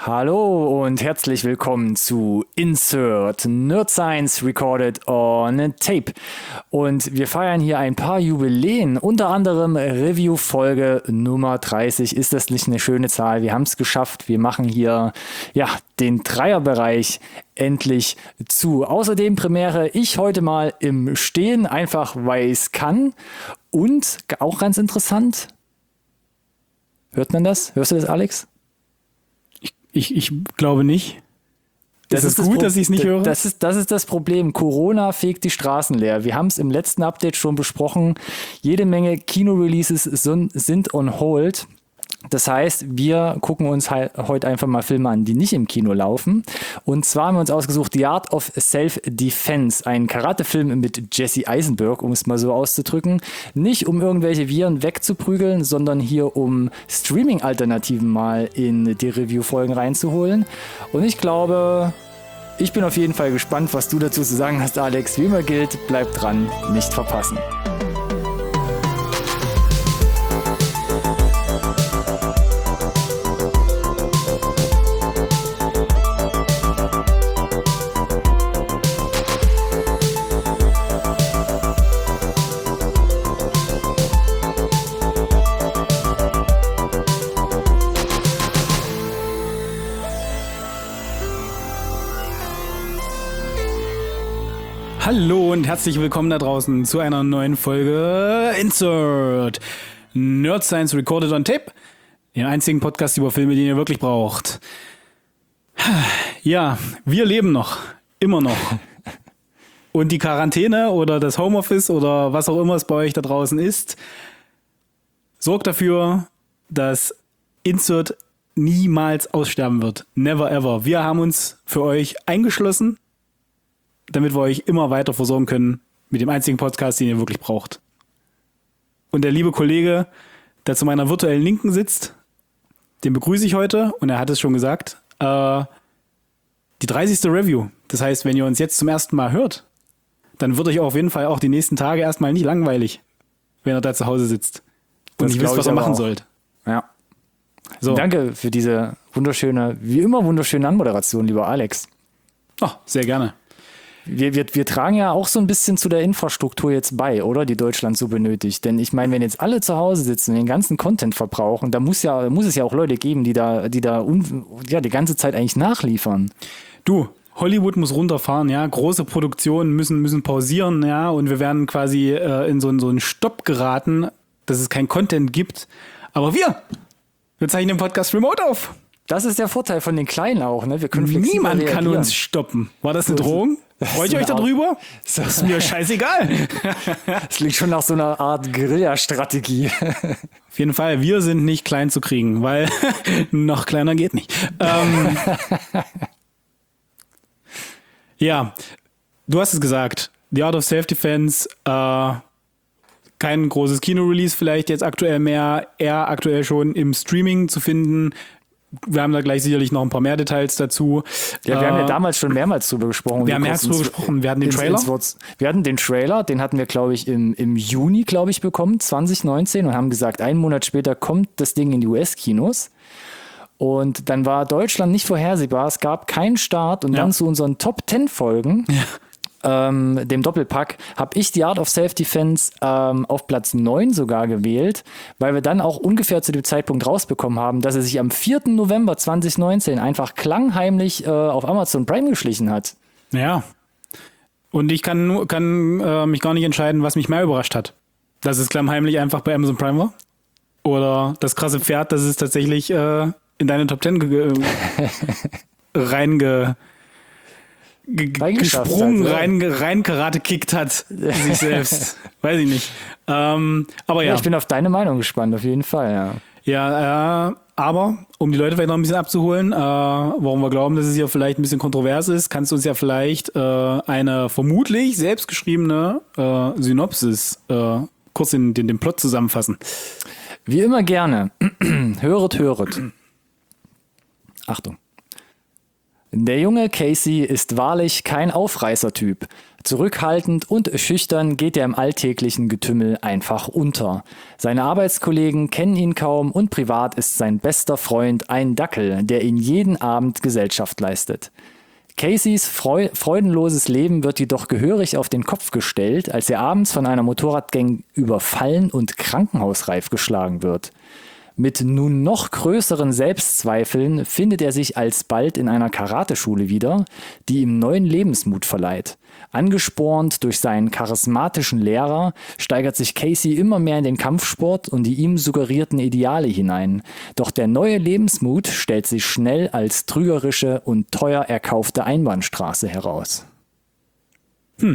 Hallo und herzlich willkommen zu Insert Nerd Science Recorded on Tape. Und wir feiern hier ein paar Jubiläen, unter anderem Review-Folge Nummer 30. Ist das nicht eine schöne Zahl? Wir haben es geschafft. Wir machen hier den Dreierbereich endlich zu. Außerdem Premiere ich heute mal im Stehen, einfach weil ich es kann. Und auch ganz interessant, hört man das? Hörst du das, Alex? Ich glaube nicht. Das ist gut, dass ich es nicht höre? Das ist das Problem. Corona fegt die Straßen leer. Wir haben es im letzten Update schon besprochen. Jede Menge Kino-Releases sind on hold. Das heißt, wir gucken uns heute einfach mal Filme an, die nicht im Kino laufen. Und zwar haben wir uns ausgesucht The Art of Self-Defense, ein Karate-Film mit Jesse Eisenberg, um es mal so auszudrücken. Nicht um irgendwelche Viren wegzuprügeln, sondern hier um Streaming-Alternativen mal in die Review-Folgen reinzuholen. Und ich glaube, ich bin auf jeden Fall gespannt, was du dazu zu sagen hast, Alex. Wie immer gilt, bleib dran, nicht verpassen. Hallo und herzlich willkommen da draußen zu einer neuen Folge Insert Nerd Science Recorded on Tape, den einzigen Podcast über Filme, den ihr wirklich braucht. Ja, wir leben noch, immer noch. Und die Quarantäne oder das Homeoffice oder was auch immer es bei euch da draußen ist, sorgt dafür, dass Insert niemals aussterben wird. Never ever. Wir haben uns für euch eingeschlossen, damit wir euch immer weiter versorgen können mit dem einzigen Podcast, den ihr wirklich braucht. Und der liebe Kollege, der zu meiner virtuellen Linken sitzt, den begrüße ich heute und er hat es schon gesagt, die 30. Review. Das heißt, wenn ihr uns jetzt zum ersten Mal hört, dann wird euch auf jeden Fall auch die nächsten Tage erstmal nicht langweilig, wenn ihr da zu Hause sitzt und nicht wisst, was ihr machen sollt. Ja. So. Danke für diese wunderschöne, wie immer wunderschöne Anmoderation, lieber Alex. Oh, sehr gerne. Wir tragen ja auch so ein bisschen zu der Infrastruktur jetzt bei, oder? Die Deutschland so benötigt. Denn ich meine, wenn jetzt alle zu Hause sitzen und den ganzen Content verbrauchen, da muss es ja auch Leute geben, die die ganze Zeit eigentlich nachliefern. Du, Hollywood muss runterfahren, ja. Große Produktionen müssen pausieren, ja. Und wir werden quasi in so einen Stopp geraten, dass es kein Content gibt. Aber wir zeichnen den Podcast remote auf. Das ist der Vorteil von den Kleinen auch, ne? Wir können Niemand reagieren. kann uns stoppen. War das eine Drohung? Freut ihr euch darüber? Das ist mir scheißegal. Es liegt schon nach so einer Art Guerilla-Strategie. Auf jeden Fall, wir sind nicht klein zu kriegen, weil noch kleiner geht nicht. Ja, du hast es gesagt. The Art of Self-Defense, kein großes Kino-Release vielleicht jetzt aktuell mehr, eher aktuell schon im Streaming zu finden. Wir haben da gleich sicherlich noch ein paar mehr Details dazu. Ja, wir haben ja damals schon mehrmals drüber gesprochen. Wir hatten den Trailer. Wir hatten den Trailer, den hatten wir, glaube ich, im Juni, bekommen, 2019 und haben gesagt, einen Monat später kommt das Ding in die US-Kinos. Und dann war Deutschland nicht vorhersehbar, es gab keinen Start und dann zu unseren Top 10 Folgen, dem Doppelpack, habe ich The Art of Self-Defense auf Platz 9 sogar gewählt, weil wir dann auch ungefähr zu dem Zeitpunkt rausbekommen haben, dass er sich am 4. November 2019 einfach klangheimlich auf Amazon Prime geschlichen hat. Ja. Und ich kann mich gar nicht entscheiden, was mich mehr überrascht hat. Dass es klammheimlich einfach bei Amazon Prime war? Oder das krasse Pferd, dass es tatsächlich in deine Top 10 gesprungen, rein Karate-kickt hat, sich selbst. Weiß ich nicht. Aber ja. Ich bin auf deine Meinung gespannt, auf jeden Fall, ja. Ja, aber um die Leute vielleicht noch ein bisschen abzuholen, warum wir glauben, dass es hier vielleicht ein bisschen kontrovers ist, kannst du uns ja vielleicht eine vermutlich selbstgeschriebene Synopsis kurz den Plot zusammenfassen. Wie immer gerne. Höret. Achtung. Der junge Casey ist wahrlich kein Aufreißertyp. Zurückhaltend und schüchtern geht er im alltäglichen Getümmel einfach unter. Seine Arbeitskollegen kennen ihn kaum und privat ist sein bester Freund ein Dackel, der ihn jeden Abend Gesellschaft leistet. Caseys freudenloses Leben wird jedoch gehörig auf den Kopf gestellt, als er abends von einer Motorradgang überfallen und krankenhausreif geschlagen wird. Mit nun noch größeren Selbstzweifeln findet er sich alsbald in einer Karateschule wieder, die ihm neuen Lebensmut verleiht. Angespornt durch seinen charismatischen Lehrer steigert sich Casey immer mehr in den Kampfsport und die ihm suggerierten Ideale hinein. Doch der neue Lebensmut stellt sich schnell als trügerische und teuer erkaufte Einbahnstraße heraus. Ja,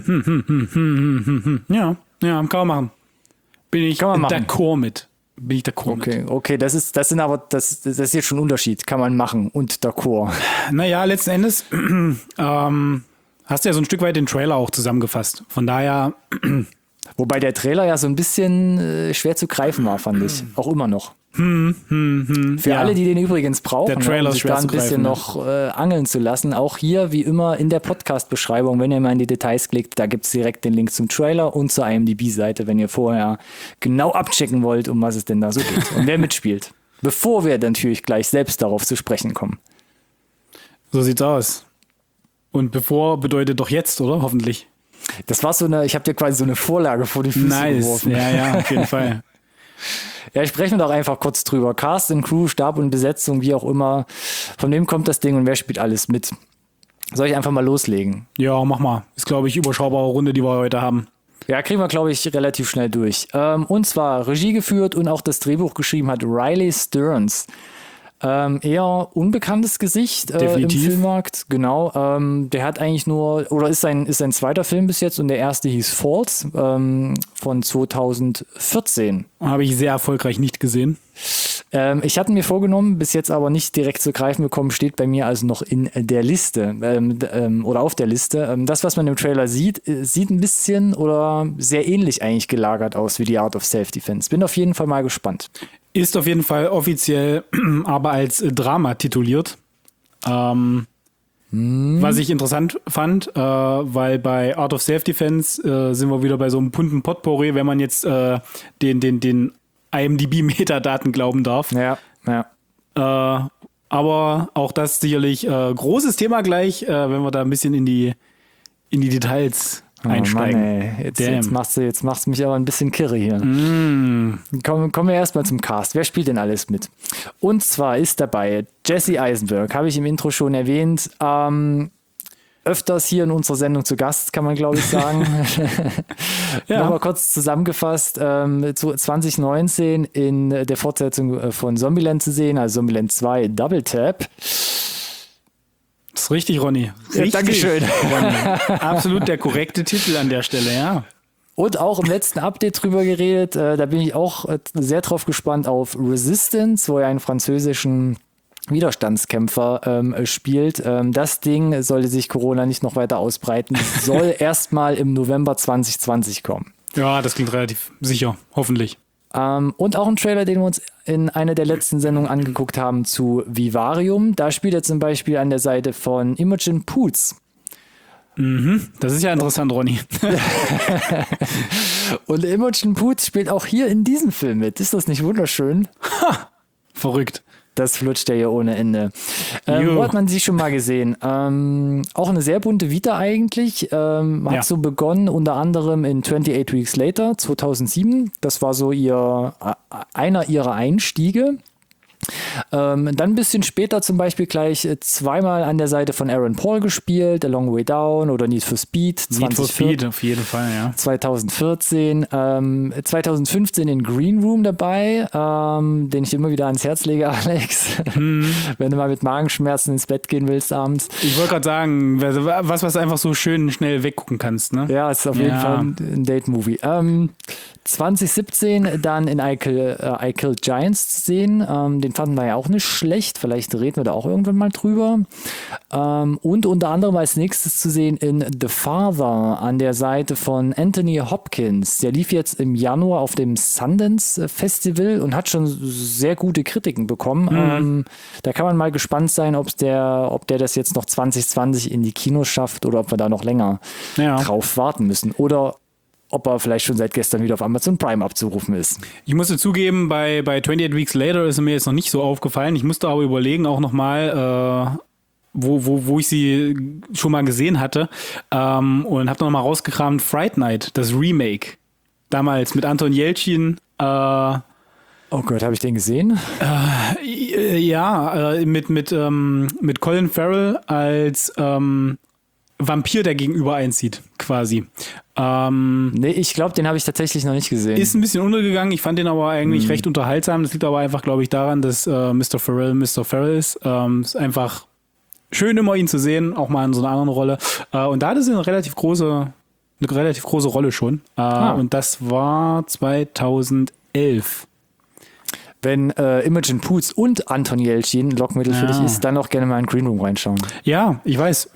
kann man machen. Bin ich d'accord mit. Okay, das ist jetzt schon ein Unterschied. Kann man machen und d'accord. Naja, letzten Endes hast du ja so ein Stück weit den Trailer auch zusammengefasst. Von daher. Wobei der Trailer ja so ein bisschen schwer zu greifen war, fand ich. Auch immer noch. Für alle, die den übrigens brauchen, der Trailer um sich da ein bisschen noch angeln zu lassen, auch hier wie immer in der Podcast-Beschreibung, wenn ihr mal in die Details klickt, da gibt es direkt den Link zum Trailer und zur IMDb-Seite, wenn ihr vorher genau abchecken wollt, um was es denn da so geht und wer mitspielt. Bevor wir natürlich gleich selbst darauf zu sprechen kommen. So sieht's aus. Und bevor bedeutet doch jetzt, oder? Hoffentlich. Das war ich habe dir quasi so eine Vorlage vor die Füße geworfen. Ja, auf jeden Fall. Ja, sprechen wir doch einfach kurz drüber. Cast und Crew, Stab und Besetzung, wie auch immer. Von wem kommt das Ding und wer spielt alles mit? Soll ich einfach mal loslegen? Ja, mach mal. Ist, glaube ich, überschaubare Runde, die wir heute haben. Ja, kriegen wir, glaube ich, relativ schnell durch. Und zwar Regie geführt und auch das Drehbuch geschrieben hat Riley Stearns. Eher unbekanntes Gesicht im Filmmarkt, genau. Der hat eigentlich ist sein zweiter Film bis jetzt und der erste hieß Falls von 2014. Habe ich sehr erfolgreich nicht gesehen. Ich hatte mir vorgenommen, bis jetzt aber nicht direkt zu greifen bekommen, steht bei mir also noch in der Liste oder auf der Liste. Das, was man im Trailer sieht ein bisschen oder sehr ähnlich eigentlich gelagert aus wie die Art of Self-Defense. Bin auf jeden Fall mal gespannt. Ist auf jeden Fall offiziell aber als Drama tituliert. Was ich interessant fand, weil bei Art of Self-Defense sind wir wieder bei so einem bunten Potpourri, wenn man jetzt den IMDb-Metadaten glauben darf. Ja. Aber auch das sicherlich großes Thema gleich, wenn wir da ein bisschen in die Details einsteigen. Mann, jetzt machst du mich aber ein bisschen kirre hier. Kommen wir erstmal zum Cast. Wer spielt denn alles mit? Und zwar ist dabei Jesse Eisenberg, habe ich im Intro schon erwähnt. Öfters hier in unserer Sendung zu Gast, kann man glaube ich sagen. Ja. Nochmal kurz zusammengefasst, 2019 in der Fortsetzung von Zombieland zu sehen, also Zombieland 2 Double Tap. Das ist richtig, Ronny. Richtig, ja, Dankeschön. Ronny. Absolut der korrekte Titel an der Stelle, ja. Und auch im letzten Update drüber geredet, da bin ich auch sehr drauf gespannt auf Resistance, wo er einen französischen Widerstandskämpfer spielt. Das Ding sollte sich Corona nicht noch weiter ausbreiten, soll erstmal im November 2020 kommen. Ja, das klingt relativ sicher, hoffentlich. Und auch ein Trailer, den wir uns in einer der letzten Sendungen angeguckt haben zu Vivarium. Da spielt er zum Beispiel an der Seite von Imogen Poots. Das ist ja interessant, Ronny. Und Imogen Poots spielt auch hier in diesem Film mit. Ist das nicht wunderschön? Verrückt. Das flutscht ja hier ohne Ende. Wo hat man sie schon mal gesehen? Auch eine sehr bunte Vita eigentlich. Hat so begonnen unter anderem in 28 Weeks Later 2007. Das war so einer ihrer Einstiege. Dann ein bisschen später zum Beispiel gleich zweimal an der Seite von Aaron Paul gespielt, A Long Way Down oder Need for Speed. Need for Speed, auf jeden Fall, ja. 2014, 2015 in Green Room dabei, den ich immer wieder ans Herz lege, Alex. Wenn du mal mit Magenschmerzen ins Bett gehen willst abends. Ich wollte gerade sagen, was du einfach so schön schnell weggucken kannst, ne? Ja, ist auf jeden Fall ein Date-Movie. 2017 dann in I Kill Giants zu sehen, den fanden wir ja auch nicht schlecht. Vielleicht reden wir da auch irgendwann mal drüber. Und unter anderem als nächstes zu sehen in The Father an der Seite von Anthony Hopkins. Der lief jetzt im Januar auf dem Sundance Festival und hat schon sehr gute Kritiken bekommen. Da kann man mal gespannt sein, ob der das jetzt noch 2020 in die Kinos schafft oder ob wir da noch länger drauf warten müssen. Oder ob er vielleicht schon seit gestern wieder auf Amazon Prime abzurufen ist. Ich musste zugeben, bei 28 Weeks Later ist mir jetzt noch nicht so aufgefallen. Ich musste aber überlegen, auch nochmal, wo ich sie schon mal gesehen hatte. Und habe nochmal rausgekramt, Fright Night, das Remake. Damals mit Anton Jelchin. Oh Gott, habe ich den gesehen? Mit Colin Farrell als Vampir, der gegenüber einzieht, quasi. Nee, ich glaube, den habe ich tatsächlich noch nicht gesehen. Ist ein bisschen untergegangen, ich fand den aber eigentlich recht unterhaltsam. Das liegt aber einfach, glaube ich, daran, dass Mr. Farrell ist. Ist einfach schön, immer ihn zu sehen, auch mal in so einer anderen Rolle. Und da hatte sie eine relativ große Rolle schon. Und das war 2011. Wenn Imogen Poots und Anton Jelchin Lockmittel für dich ist, dann auch gerne mal in Green Room reinschauen. Ja, ich weiß.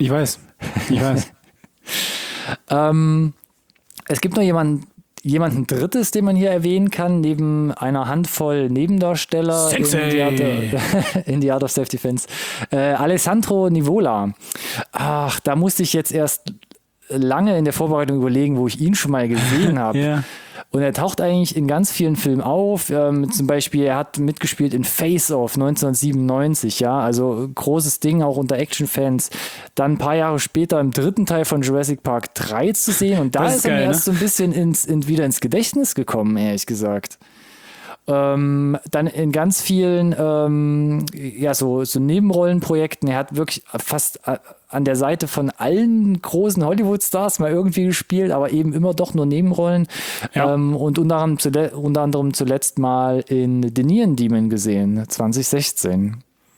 Es gibt noch jemanden Drittes, den man hier erwähnen kann, neben einer Handvoll Nebendarsteller in The Art of Self-Defense. Alessandro Nivola. Ach, da musste ich jetzt erst lange in der Vorbereitung überlegen, wo ich ihn schon mal gesehen habe. Ja. Und er taucht eigentlich in ganz vielen Filmen auf. Zum Beispiel, er hat mitgespielt in Face Off 1997, ja, also großes Ding auch unter Actionfans. Dann ein paar Jahre später im dritten Teil von Jurassic Park 3 zu sehen. Und da ist er mir erst so ein bisschen wieder ins Gedächtnis gekommen, ehrlich gesagt. Dann in ganz vielen so Nebenrollenprojekten. Er hat wirklich fast an der Seite von allen großen Hollywood-Stars mal irgendwie gespielt, aber eben immer doch nur Nebenrollen. Ja. Und unter anderem zuletzt mal in The Neon Demon gesehen, 2016.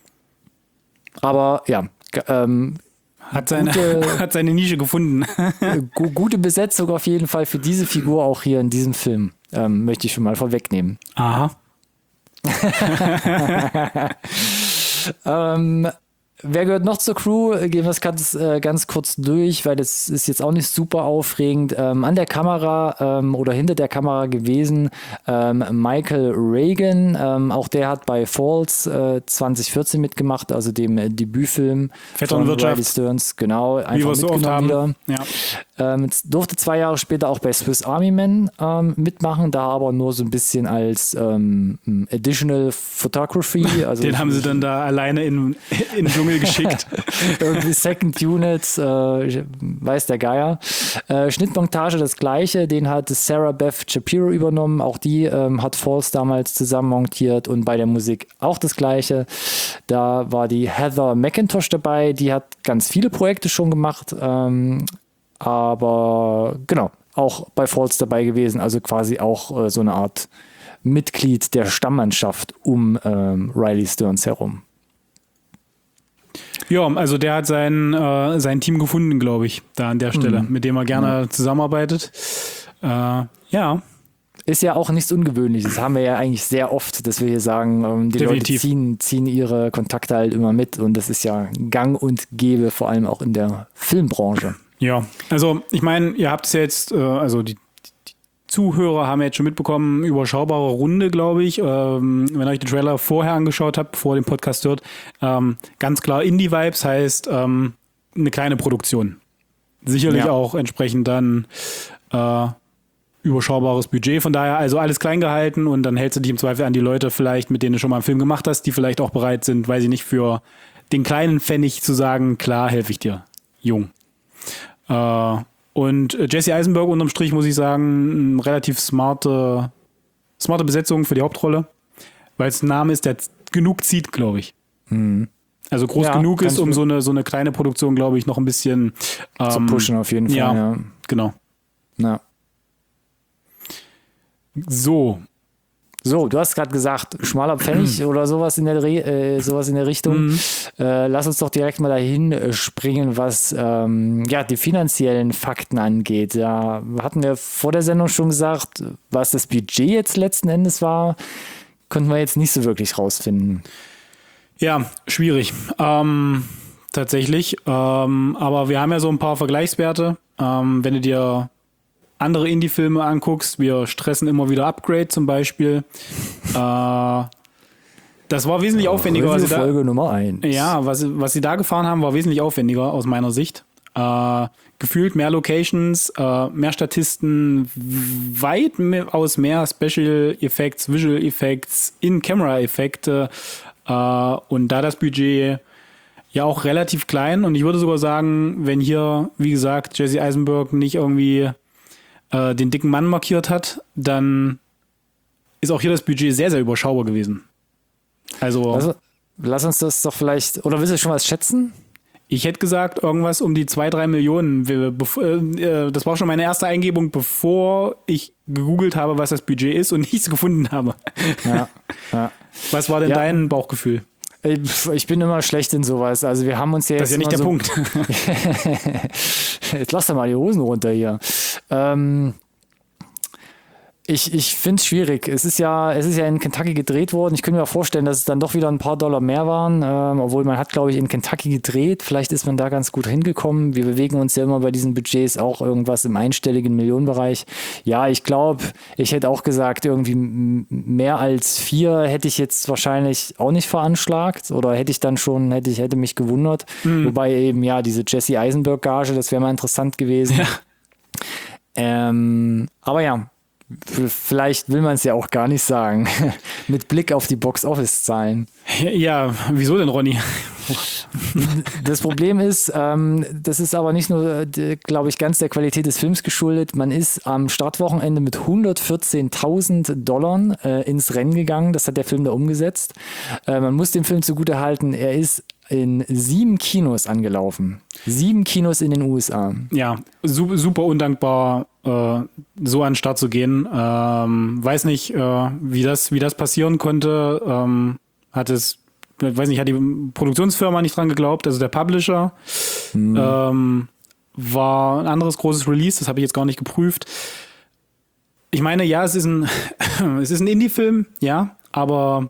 Aber ja, hat seine Nische gefunden. Gute Besetzung auf jeden Fall für diese Figur auch hier in diesem Film. Möchte ich schon mal vorwegnehmen. Aha. Wer gehört noch zur Crew? Gehen wir es ganz kurz durch, weil das ist jetzt auch nicht super aufregend. An der Kamera oder hinter der Kamera gewesen Michael Reagan. Auch der hat bei Falls 2014 mitgemacht, also dem Debütfilm von Riley Stearns. Genau, einfach wie wir es so oft haben. Wieder. Ja. Durfte 2 Jahre später auch bei Swiss Army Men mitmachen, da aber nur so ein bisschen als Additional Photography. Also den haben sie dann da alleine in den Dschungel geschickt. Irgendwie Second Unit, weiß der Geier. Schnittmontage das gleiche, den hat Sarah Beth Shapiro übernommen, auch die hat Falls damals zusammen montiert und bei der Musik auch das gleiche. Da war die Heather McIntosh dabei, die hat ganz viele Projekte schon gemacht, aber genau, auch bei Falls dabei gewesen, also quasi auch so eine Art Mitglied der Stammmannschaft um Riley Stearns herum. Ja, also der hat sein Team gefunden, glaube ich, da an der Stelle, mit dem er gerne zusammenarbeitet. Ja. Ist ja auch nichts Ungewöhnliches. Das haben wir ja eigentlich sehr oft, dass wir hier sagen, die Definitiv. Leute ziehen ihre Kontakte halt immer mit und das ist ja gang und gäbe, vor allem auch in der Filmbranche. Ja, also ich meine, ihr habt es jetzt, also die Zuhörer haben jetzt schon mitbekommen, überschaubare Runde, glaube ich. Wenn ihr euch den Trailer vorher angeschaut habt, bevor ihr den Podcast hört, ganz klar Indie-Vibes heißt eine kleine Produktion. Sicherlich auch entsprechend dann überschaubares Budget. Von daher also alles klein gehalten und dann hältst du dich im Zweifel an die Leute vielleicht, mit denen du schon mal einen Film gemacht hast, die vielleicht auch bereit sind, weiß ich nicht, für den kleinen Pfennig zu sagen, klar, helfe ich dir, Jung. Und Jesse Eisenberg unterm Strich, muss ich sagen, eine relativ smarte Besetzung für die Hauptrolle, weil es ein Name ist, der genug zieht, glaube ich. Also groß genug ist, um so eine kleine Produktion, glaube ich, noch ein bisschen zu pushen auf jeden Fall. Ja, genau. Ja. So, du hast gerade gesagt, schmaler Pfennig oder sowas in der Richtung. Lass uns doch direkt mal dahin springen, was die finanziellen Fakten angeht. Da hatten wir vor der Sendung schon gesagt, was das Budget jetzt letzten Endes war. konnten wir jetzt nicht so wirklich rausfinden. Ja, schwierig. Tatsächlich. Aber wir haben ja so ein paar Vergleichswerte. Wenn du dir andere Indie-Filme anguckst, wir stressen immer wieder Upgrade zum Beispiel. Das war wesentlich aufwendiger. Folge Nummer 1. Ja, was sie da gefahren haben, war wesentlich aufwendiger aus meiner Sicht. Gefühlt mehr Locations, mehr Statisten, weitaus mehr Special Effects, Visual Effects, In-Camera-Effekte und da das Budget ja auch relativ klein und ich würde sogar sagen, wenn hier, wie gesagt, Jesse Eisenberg nicht irgendwie den dicken Mann markiert hat, dann ist auch hier das Budget sehr, sehr überschaubar gewesen. Also lass uns das doch vielleicht, oder willst du schon was schätzen? Ich hätte gesagt, irgendwas um die 2-3 Millionen. Das war schon meine erste Eingebung, bevor ich gegoogelt habe, was das Budget ist und nichts gefunden habe. Ja. Was war denn dein Bauchgefühl? Ich bin immer schlecht in sowas. Also wir haben uns ja jetzt. Das ist ja nicht der Punkt. Jetzt lass doch mal die Hosen runter hier. Ich finde es schwierig. Es ist ja in Kentucky gedreht worden. Ich könnte mir auch vorstellen, dass es dann doch wieder ein paar Dollar mehr waren, obwohl man hat, glaube ich, in Kentucky gedreht. Vielleicht ist man da ganz gut hingekommen. Wir bewegen uns ja immer bei diesen Budgets auch irgendwas im einstelligen Millionenbereich. Ja, ich glaube, ich hätte auch gesagt, irgendwie mehr als 4 hätte ich jetzt wahrscheinlich auch nicht veranschlagt oder hätte mich gewundert. Wobei eben, ja, diese Jesse Eisenberg-Gage, das wäre mal interessant gewesen. Ja. Aber ja, vielleicht will man es ja auch gar nicht sagen. Mit Blick auf die Box-Office-Zahlen. Ja, wieso denn, Ronny? Das Problem ist, das ist aber nicht nur, glaube ich, ganz der Qualität des Films geschuldet. Man ist am Startwochenende mit $114.000 ins Rennen gegangen. Das hat der Film da umgesetzt. Man muss dem Film zugutehalten, er ist in 7 Kinos angelaufen. 7 Kinos in den USA. Ja, super undankbar, so an den Start zu gehen. Weiß nicht, wie das passieren konnte. Hat die Produktionsfirma nicht dran geglaubt, also der Publisher. War ein anderes großes Release, das habe ich jetzt gar nicht geprüft. Ich meine, ja, es ist ein Indie-Film, ja, aber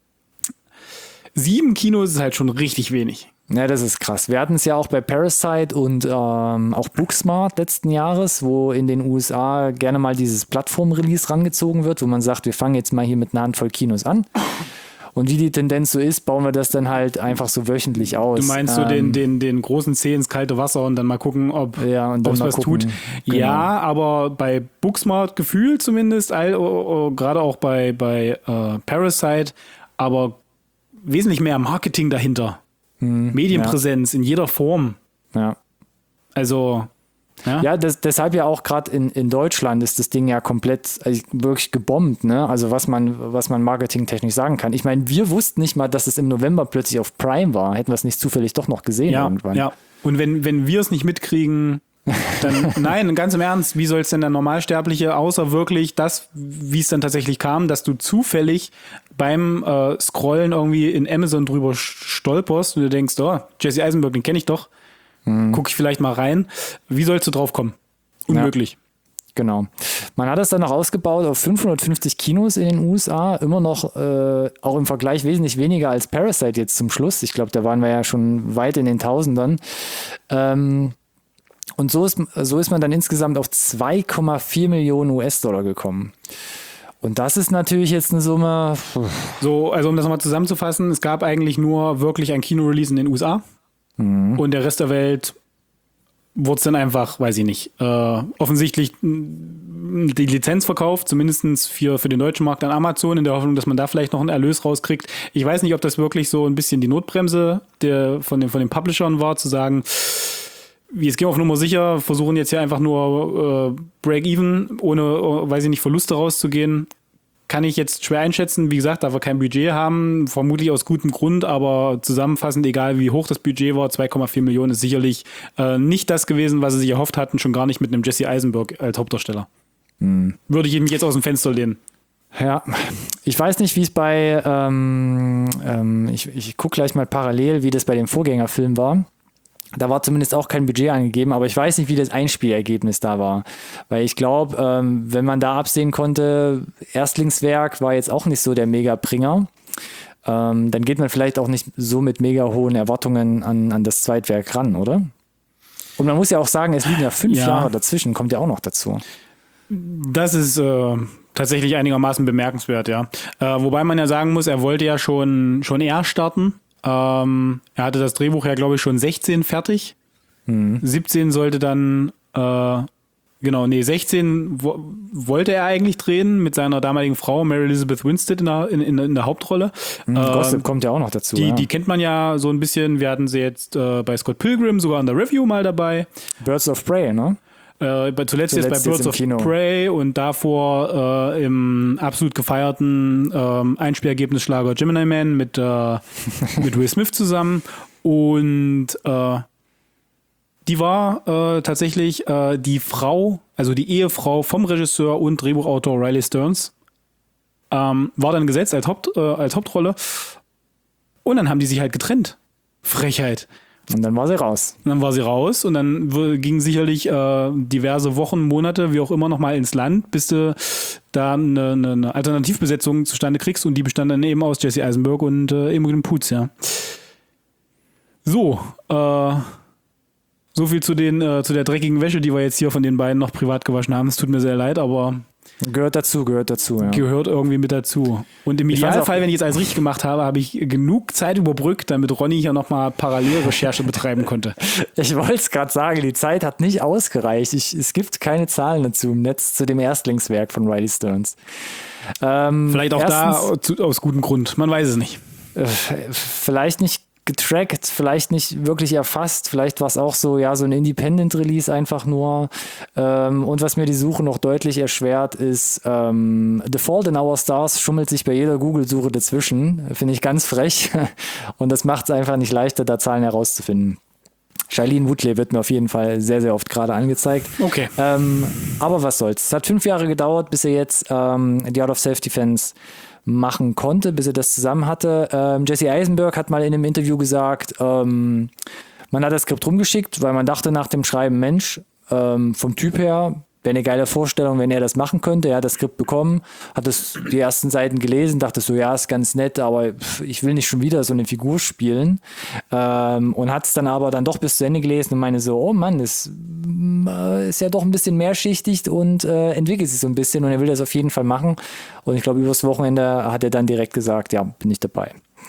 7 Kinos ist halt schon richtig wenig. Ja, das ist krass. Wir hatten es ja auch bei Parasite und auch Booksmart letzten Jahres, wo in den USA gerne mal dieses Plattform-Release rangezogen wird, wo man sagt, wir fangen jetzt mal hier mit einer Handvoll Kinos an. Und wie die Tendenz so ist, bauen wir das dann halt einfach so wöchentlich aus. Du meinst so den großen Zeh ins kalte Wasser und dann mal gucken, ob es was tut. Genau. Ja, aber bei Booksmart gefühlt zumindest, gerade auch bei Parasite, aber wesentlich mehr Marketing dahinter. Medienpräsenz in jeder Form. Ja. Also, ja, deshalb ja auch gerade in Deutschland ist das Ding ja komplett wirklich gebombt, ne? Also was man marketingtechnisch sagen kann. Ich meine, wir wussten nicht mal, dass es im November plötzlich auf Prime war. Hätten wir es nicht zufällig doch noch gesehen irgendwann. Ja, und wenn wir es nicht mitkriegen, dann, nein, ganz im Ernst, wie soll es denn der Normalsterbliche, außer wirklich das, wie es dann tatsächlich kam, dass du zufällig beim Scrollen irgendwie in Amazon drüber stolperst und du denkst, Jesse Eisenberg, den kenne ich doch, gucke ich vielleicht mal rein. Wie sollst du drauf kommen? Unmöglich. Ja. Genau. Man hat es dann noch ausgebaut auf 550 Kinos in den USA, immer noch auch im Vergleich wesentlich weniger als Parasite jetzt zum Schluss. Ich glaube, da waren wir ja schon weit in den Tausendern. Und so ist man dann insgesamt auf 2,4 Millionen US-Dollar gekommen. Und das ist natürlich jetzt eine Summe. So, also um das nochmal zusammenzufassen, es gab eigentlich nur wirklich ein Kino-Release in den USA und der Rest der Welt wurde es dann einfach, weiß ich nicht, offensichtlich die Lizenz verkauft, zumindest für den deutschen Markt an Amazon, in der Hoffnung, dass man da vielleicht noch einen Erlös rauskriegt. Ich weiß nicht, ob das wirklich so ein bisschen die Notbremse von den Publishern war, zu sagen, jetzt gehen wir auf Nummer sicher, versuchen jetzt hier einfach nur Break-Even, ohne, weiß ich nicht, Verluste rauszugehen. Kann ich jetzt schwer einschätzen. Wie gesagt, da wir kein Budget haben, vermutlich aus gutem Grund, aber zusammenfassend, egal wie hoch das Budget war, 2,4 Millionen ist sicherlich nicht das gewesen, was sie sich erhofft hatten, schon gar nicht mit einem Jesse Eisenberg als Hauptdarsteller. Würde ich mich jetzt aus dem Fenster lehnen. Ja, ich weiß nicht, wie es bei, ich gucke gleich mal parallel, wie das bei dem Vorgängerfilm war. Da war zumindest auch kein Budget angegeben, aber ich weiß nicht, wie das Einspielergebnis da war. Weil ich glaube, wenn man da absehen konnte, Erstlingswerk war jetzt auch nicht so der Mega-Bringer. Dann geht man vielleicht auch nicht so mit mega hohen Erwartungen an das Zweitwerk ran, oder? Und man muss ja auch sagen, es liegen ja 5 Jahre dazwischen, kommt ja auch noch dazu. Das ist tatsächlich einigermaßen bemerkenswert, ja. Wobei man ja sagen muss, er wollte ja schon eher starten. Er hatte das Drehbuch ja, glaube ich, schon 16 fertig. 17 sollte dann, 16 wollte er eigentlich drehen mit seiner damaligen Frau, Mary Elizabeth Winstead in der Hauptrolle. Gossip kommt ja auch noch dazu. Die kennt man ja so ein bisschen. Wir hatten sie jetzt bei Scott Pilgrim sogar in der Review mal dabei. Birds of Prey, ne? Zuletzt jetzt bei Birds of Prey und davor im absolut gefeierten Einspielergebnisschlager Gemini Man mit Will Smith zusammen. Und die war tatsächlich die Frau, also die Ehefrau vom Regisseur und Drehbuchautor Riley Stearns. War dann gesetzt als Hauptrolle. Und dann haben die sich halt getrennt. Frechheit. Und dann war sie raus. Und dann ging sicherlich diverse Wochen, Monate, wie auch immer, nochmal ins Land, bis du da eine Alternativbesetzung zustande kriegst. Und die bestand dann eben aus Jesse Eisenberg und Imogen Poots, ja. So viel zu der dreckigen Wäsche, die wir jetzt hier von den beiden noch privat gewaschen haben. Es tut mir sehr leid, aber Gehört dazu, ja. Gehört irgendwie mit dazu. Und im Idealfall, wenn ich jetzt alles richtig gemacht habe, habe ich genug Zeit überbrückt, damit Ronny hier nochmal Parallelrecherche betreiben konnte. Ich wollte es gerade sagen, die Zeit hat nicht ausgereicht. Es gibt keine Zahlen dazu im Netz zu dem Erstlingswerk von Riley Stearns. Vielleicht auch aus gutem Grund, man weiß es nicht. Vielleicht nicht getrackt, vielleicht nicht wirklich erfasst, vielleicht war es auch so, ja, so ein Independent-Release einfach nur. Und was mir die Suche noch deutlich erschwert, ist The Fault in Our Stars schummelt sich bei jeder Google-Suche dazwischen. Finde ich ganz frech. Und das macht es einfach nicht leichter, da Zahlen herauszufinden. Shailene Woodley wird mir auf jeden Fall sehr, sehr oft gerade angezeigt. Okay. Aber was soll's. Es hat 5 Jahre gedauert, bis er jetzt die Art of Self-Defense machen konnte, bis er das zusammen hatte. Jesse Eisenberg hat mal in einem Interview gesagt, man hat das Skript rumgeschickt, weil man dachte nach dem Schreiben, Mensch, vom Typ her wäre eine geile Vorstellung, wenn er das machen könnte. Er hat das Skript bekommen, hat die ersten Seiten gelesen, dachte so, ja, ist ganz nett, aber ich will nicht schon wieder so eine Figur spielen. Und hat es dann aber dann doch bis zu Ende gelesen und meine so, oh Mann, das ist ja doch ein bisschen mehrschichtig und entwickelt sich so ein bisschen und er will das auf jeden Fall machen. Und ich glaube, übers Wochenende hat er dann direkt gesagt, ja, bin ich dabei.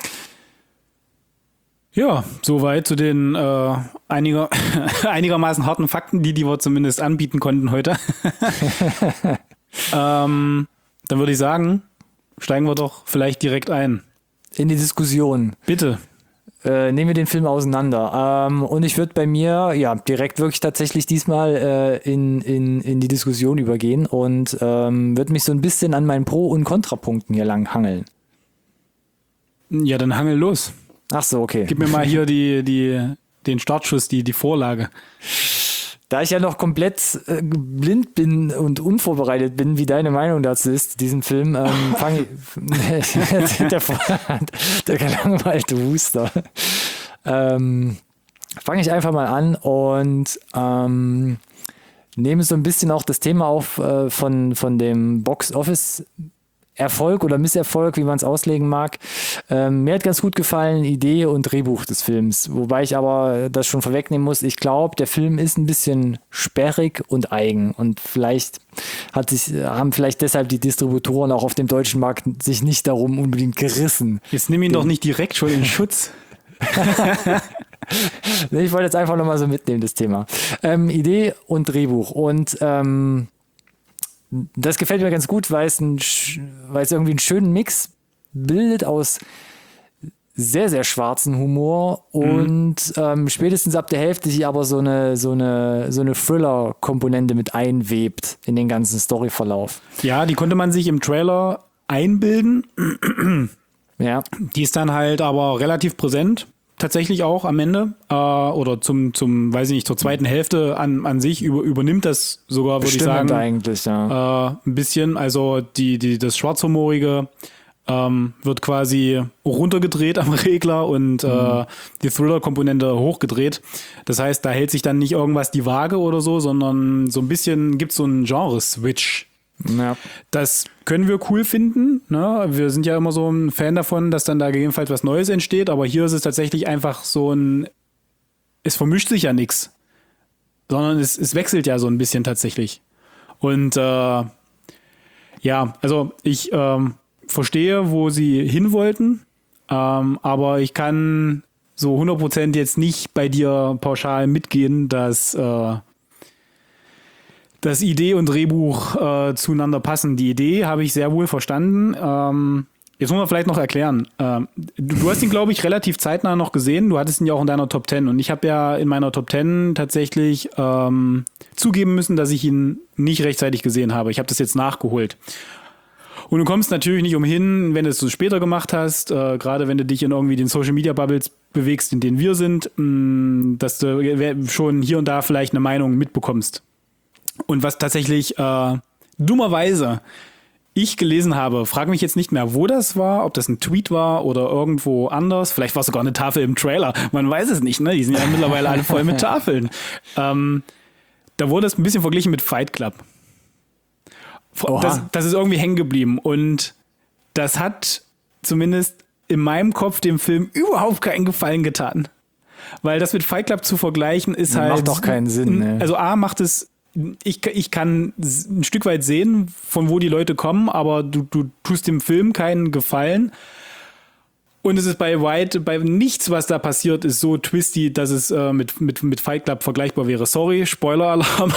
Ja, soweit zu den einigermaßen harten Fakten, die wir zumindest anbieten konnten heute. Dann würde ich sagen, steigen wir doch vielleicht direkt ein. In die Diskussion. Bitte. Nehmen wir den Film auseinander. Und ich würde bei mir direkt wirklich tatsächlich diesmal in die Diskussion übergehen und würde mich so ein bisschen an meinen Pro- und Kontrapunkten hier lang hangeln. Ja, dann hangel los. Ach so, okay. Gib mir mal hier den Startschuss, die Vorlage. Da ich ja noch komplett blind bin und unvorbereitet bin, wie deine Meinung dazu ist, diesen Film, fange ich der gelangweilte Huster. Fange ich einfach mal an und nehme so ein bisschen auch das Thema auf von dem Box-Office Erfolg oder Misserfolg, wie man es auslegen mag. Mir hat ganz gut gefallen, Idee und Drehbuch des Films. Wobei ich aber das schon vorwegnehmen muss. Ich glaube, der Film ist ein bisschen sperrig und eigen. Und vielleicht haben vielleicht deshalb die Distributoren auch auf dem deutschen Markt sich nicht darum unbedingt gerissen. Jetzt nimm ihn doch nicht direkt schon in Schutz. Ich wollte jetzt einfach nochmal so mitnehmen, das Thema. Idee und Drehbuch. Und das gefällt mir ganz gut, weil es irgendwie einen schönen Mix bildet aus sehr, sehr schwarzen Humor und spätestens ab der Hälfte sich aber so eine Thriller-Komponente mit einwebt in den ganzen Storyverlauf. Ja, die konnte man sich im Trailer einbilden. Ja. Die ist dann halt aber relativ präsent. Tatsächlich auch am Ende oder weiß ich nicht, zur zweiten Hälfte an sich übernimmt das sogar, würde ich sagen. Eigentlich, ja. Ein bisschen, also das Schwarzhumorige wird quasi runtergedreht am Regler und die Thriller-Komponente hochgedreht. Das heißt, da hält sich dann nicht irgendwas die Waage oder so, sondern so ein bisschen gibt es so einen Genre-Switch. Ja. Das können wir cool finden. Ne? Wir sind ja immer so ein Fan davon, dass dann da gegebenenfalls was Neues entsteht, aber hier ist es tatsächlich einfach so es vermischt sich ja nichts, sondern es wechselt ja so ein bisschen tatsächlich. Und ja, also ich verstehe, wo sie hin wollten, aber ich kann so 100% jetzt nicht bei dir pauschal mitgehen, dass Idee und Drehbuch zueinander passen. Die Idee habe ich sehr wohl verstanden. Jetzt muss man vielleicht noch erklären. Du hast ihn, glaube ich, relativ zeitnah noch gesehen. Du hattest ihn ja auch in deiner Top 10. Und ich habe ja in meiner Top 10 tatsächlich zugeben müssen, dass ich ihn nicht rechtzeitig gesehen habe. Ich habe das jetzt nachgeholt. Und du kommst natürlich nicht umhin, wenn du es so später gemacht hast, gerade wenn du dich in irgendwie den Social-Media-Bubbles bewegst, in denen wir sind, dass du schon hier und da vielleicht eine Meinung mitbekommst. Und was tatsächlich dummerweise ich gelesen habe, frage mich jetzt nicht mehr, wo das war, ob das ein Tweet war oder irgendwo anders. Vielleicht war es sogar eine Tafel im Trailer. Man weiß es nicht, ne? Die sind ja mittlerweile alle voll mit Tafeln. Da wurde es ein bisschen verglichen mit Fight Club. Das ist irgendwie hängen geblieben. Und das hat zumindest in meinem Kopf dem Film überhaupt keinen Gefallen getan. Weil das mit Fight Club zu vergleichen ist halt... Macht doch keinen Sinn. Ne? Also macht es... Ich kann ein Stück weit sehen, von wo die Leute kommen, aber du tust dem Film keinen Gefallen. Und es ist bei nichts, was da passiert, ist so twisty, dass es mit Fight Club vergleichbar wäre. Sorry, Spoiler-Alarm.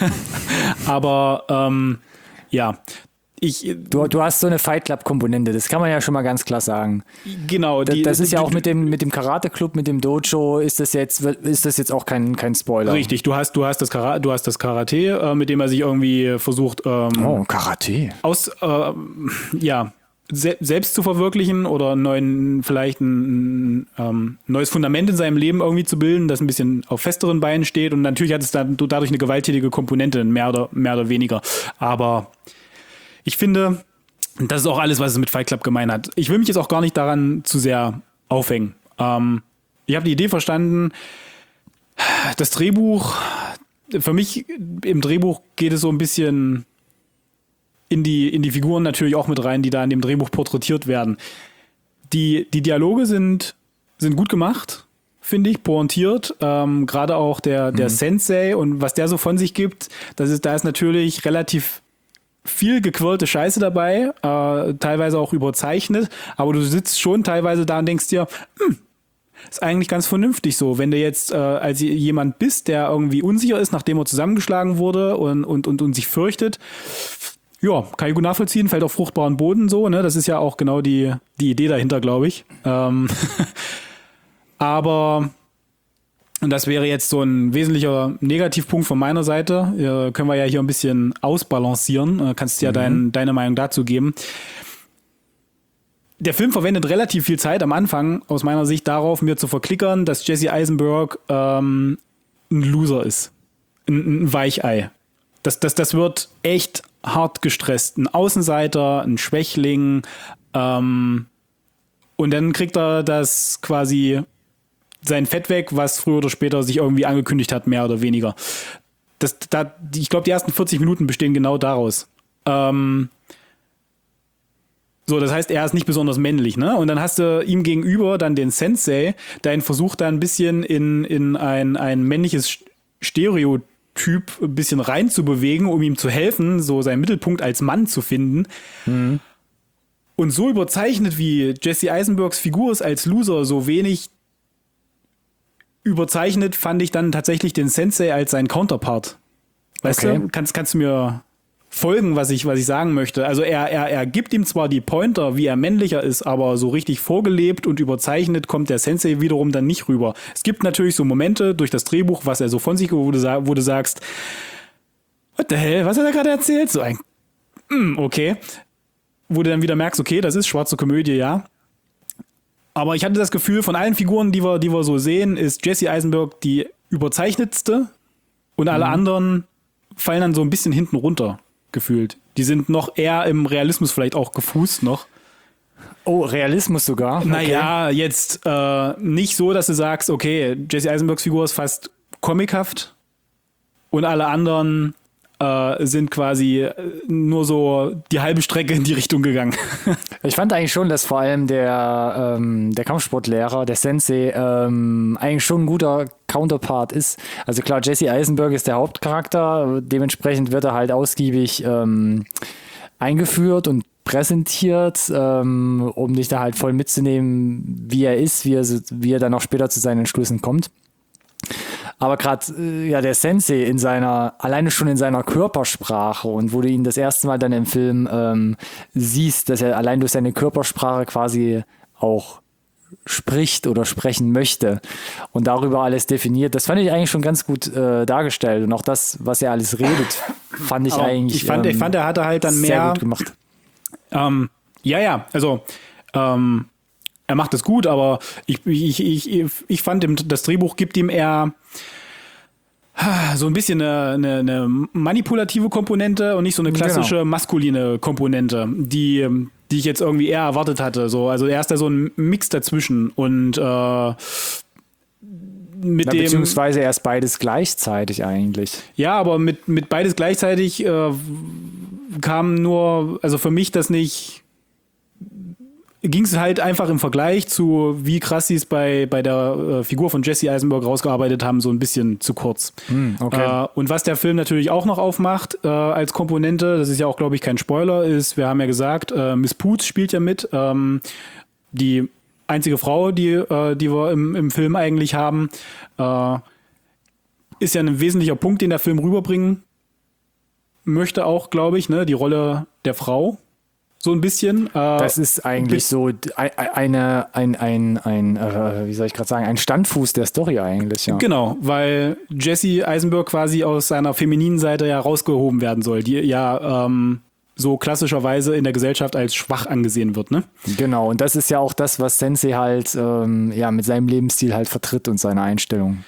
Aber ja, Du hast so eine Fight Club-Komponente, das kann man ja schon mal ganz klar sagen. Genau. Das ist ja auch mit dem Karate-Club, mit dem Dojo, ist das jetzt auch kein Spoiler. Richtig, du hast das Karate, mit dem er sich irgendwie versucht Karate. Selbst zu verwirklichen oder vielleicht ein neues Fundament in seinem Leben irgendwie zu bilden, das ein bisschen auf festeren Beinen steht, und natürlich hat es dadurch eine gewalttätige Komponente, mehr oder weniger. Aber ich finde, das ist auch alles, was es mit Fight Club gemein hat. Ich will mich jetzt auch gar nicht daran zu sehr aufhängen. Ich habe die Idee verstanden, das Drehbuch, für mich im Drehbuch geht es so ein bisschen in die Figuren natürlich auch mit rein, die da in dem Drehbuch porträtiert werden. Die Dialoge sind gut gemacht, finde ich, pointiert. Gerade auch der Sensei und was der so von sich gibt, da ist natürlich relativ viel gequirlte Scheiße dabei, teilweise auch überzeichnet, aber du sitzt schon teilweise da und denkst dir, ist eigentlich ganz vernünftig so, wenn du jetzt als jemand bist, der irgendwie unsicher ist, nachdem er zusammengeschlagen wurde und sich fürchtet. Ja, kann ich gut nachvollziehen, fällt auf fruchtbaren Boden so, ne? Das ist ja auch genau die Idee dahinter, glaube ich. Aber und das wäre jetzt so ein wesentlicher Negativpunkt von meiner Seite. Können wir ja hier ein bisschen ausbalancieren. Kannst ja deine Meinung dazu geben. Der Film verwendet relativ viel Zeit am Anfang, aus meiner Sicht, darauf, mir zu verklickern, dass Jesse Eisenberg ein Loser ist. Ein Weichei. Das wird echt hart gestresst. Ein Außenseiter, ein Schwächling. Und dann kriegt er das quasi sein Fett weg, was früher oder später sich irgendwie angekündigt hat, mehr oder weniger. Ich glaube, die ersten 40 Minuten bestehen genau daraus. So, das heißt, er ist nicht besonders männlich, ne? Und dann hast du ihm gegenüber dann den Sensei, der ihn versucht, da ein bisschen in ein männliches Stereotyp ein bisschen reinzubewegen, um ihm zu helfen, so seinen Mittelpunkt als Mann zu finden. Mhm. Und so überzeichnet, wie Jesse Eisenbergs Figur ist als Loser, so wenig überzeichnet fand ich dann tatsächlich den Sensei als seinen Counterpart. Weißt du? Kannst du mir folgen, was ich sagen möchte? Also er gibt ihm zwar die Pointer, wie er männlicher ist, aber so richtig vorgelebt und überzeichnet kommt der Sensei wiederum dann nicht rüber. Es gibt natürlich so Momente durch das Drehbuch, was er so von sich, wo du sagst, what the hell, was hat er gerade erzählt? So ein, okay. Wo du dann wieder merkst, okay, das ist schwarze Komödie, ja. Aber ich hatte das Gefühl, von allen Figuren, die wir so sehen, ist Jesse Eisenberg die überzeichnetste und alle anderen fallen dann so ein bisschen hinten runter, gefühlt. Die sind noch eher im Realismus vielleicht auch gefußt noch. Oh, Realismus sogar? Okay. Naja, jetzt nicht so, dass du sagst, okay, Jesse Eisenbergs Figur ist fast comichaft und alle anderen sind quasi nur so die halbe Strecke in die Richtung gegangen. Ich fand eigentlich schon, dass vor allem der Kampfsportlehrer, der Sensei, eigentlich schon ein guter Counterpart ist. Also klar, Jesse Eisenberg ist der Hauptcharakter, dementsprechend wird er halt ausgiebig eingeführt und präsentiert, um dich da halt voll mitzunehmen, wie er ist, wie er dann auch später zu seinen Entschlüssen kommt. Aber gerade der Sensei alleine schon in seiner Körpersprache und wo du ihn das erste Mal dann im Film siehst, dass er allein durch seine Körpersprache quasi auch spricht oder sprechen möchte und darüber alles definiert, das fand ich eigentlich schon ganz gut dargestellt. Und auch das, was er alles redet, fand ich Aber eigentlich ich fand, er hatte halt dann sehr mehr gut gemacht. Also er macht es gut, aber ich fand, das Drehbuch gibt ihm eher so ein bisschen eine manipulative Komponente und nicht so eine klassische maskuline Komponente, die ich jetzt irgendwie eher erwartet hatte. So, also er ist da so ein Mix dazwischen und beziehungsweise erst beides gleichzeitig eigentlich. Ja, aber mit beides gleichzeitig kam nur, also für mich das nicht, ging es halt einfach im Vergleich zu, wie krass sie es bei der Figur von Jesse Eisenberg rausgearbeitet haben, so ein bisschen zu kurz. Okay. Und was der Film natürlich auch noch aufmacht als Komponente, das ist ja auch, glaube ich, kein Spoiler, ist, wir haben ja gesagt, Miss Poots spielt ja mit, die einzige Frau, die wir im Film eigentlich haben, ist ja ein wesentlicher Punkt, den der Film rüberbringen möchte auch, glaube ich, ne, die Rolle der Frau. So ein bisschen. Das ist eigentlich so wie soll ich gerade sagen, ein Standfuß der Story eigentlich, ja. Genau, weil Jesse Eisenberg quasi aus seiner femininen Seite ja rausgehoben werden soll, die ja so klassischerweise in der Gesellschaft als schwach angesehen wird, ne? Genau, und das ist ja auch das, was Sensei halt mit seinem Lebensstil halt vertritt und seiner Einstellung.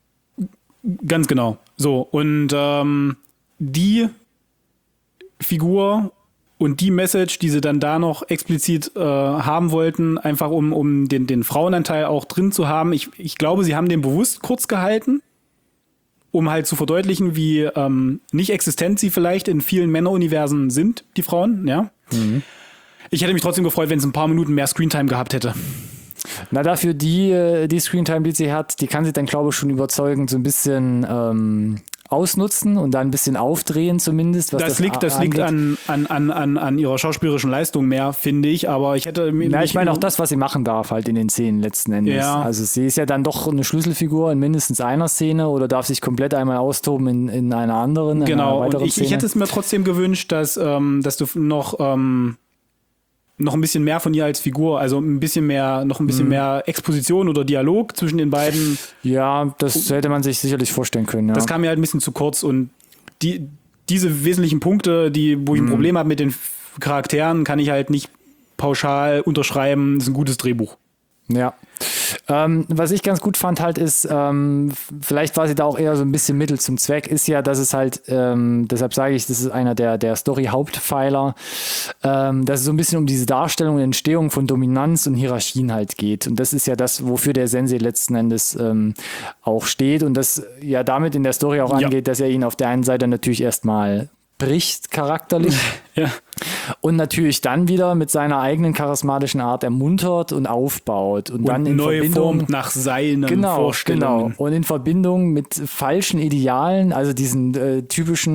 Ganz genau. So, und die Figur und die Message, die sie dann da noch explizit haben wollten, einfach um den Frauenanteil auch drin zu haben. Ich glaube, sie haben den bewusst kurz gehalten, um halt zu verdeutlichen, wie nicht existent sie vielleicht in vielen Männeruniversen sind, die Frauen, ja. Mhm. Ich hätte mich trotzdem gefreut, wenn es ein paar Minuten mehr Screentime gehabt hätte. Na, dafür die Screentime, die sie hat, die kann sie dann, glaube ich, schon überzeugend so ein bisschen ausnutzen und dann ein bisschen aufdrehen zumindest. Was das liegt an ihrer schauspielerischen Leistung mehr, finde ich, aber ich hätte... ich meine auch das, was sie machen darf halt in den Szenen letzten Endes. Ja. Also sie ist ja dann doch eine Schlüsselfigur in mindestens einer Szene oder darf sich komplett einmal austoben in einer anderen. Genau, und ich hätte es mir trotzdem gewünscht, dass du noch ein bisschen mehr von ihr als Figur, also ein bisschen mehr Exposition oder Dialog zwischen den beiden. Ja, das hätte man sich sicherlich vorstellen können. Ja. Das kam mir halt ein bisschen zu kurz und diese wesentlichen Punkte, wo ich ein Problem habe mit den Charakteren, kann ich halt nicht pauschal unterschreiben. Das ist ein gutes Drehbuch. Ja. Was ich ganz gut fand halt ist, vielleicht war sie da auch eher so ein bisschen Mittel zum Zweck, ist ja, dass es halt, deshalb sage ich, das ist einer der Story-Hauptpfeiler, dass es so ein bisschen um diese Darstellung und Entstehung von Dominanz und Hierarchien halt geht. Und das ist ja das, wofür der Sensei letzten Endes auch steht und das ja damit in der Story auch angeht, dass er ihn auf der einen Seite natürlich erstmal bricht charakterlich ja. Und natürlich dann wieder mit seiner eigenen charismatischen Art ermuntert und aufbaut und dann in neu Verbindung formt nach seinen Vorstellungen. Genau. Und in Verbindung mit falschen Idealen, also diesen typisch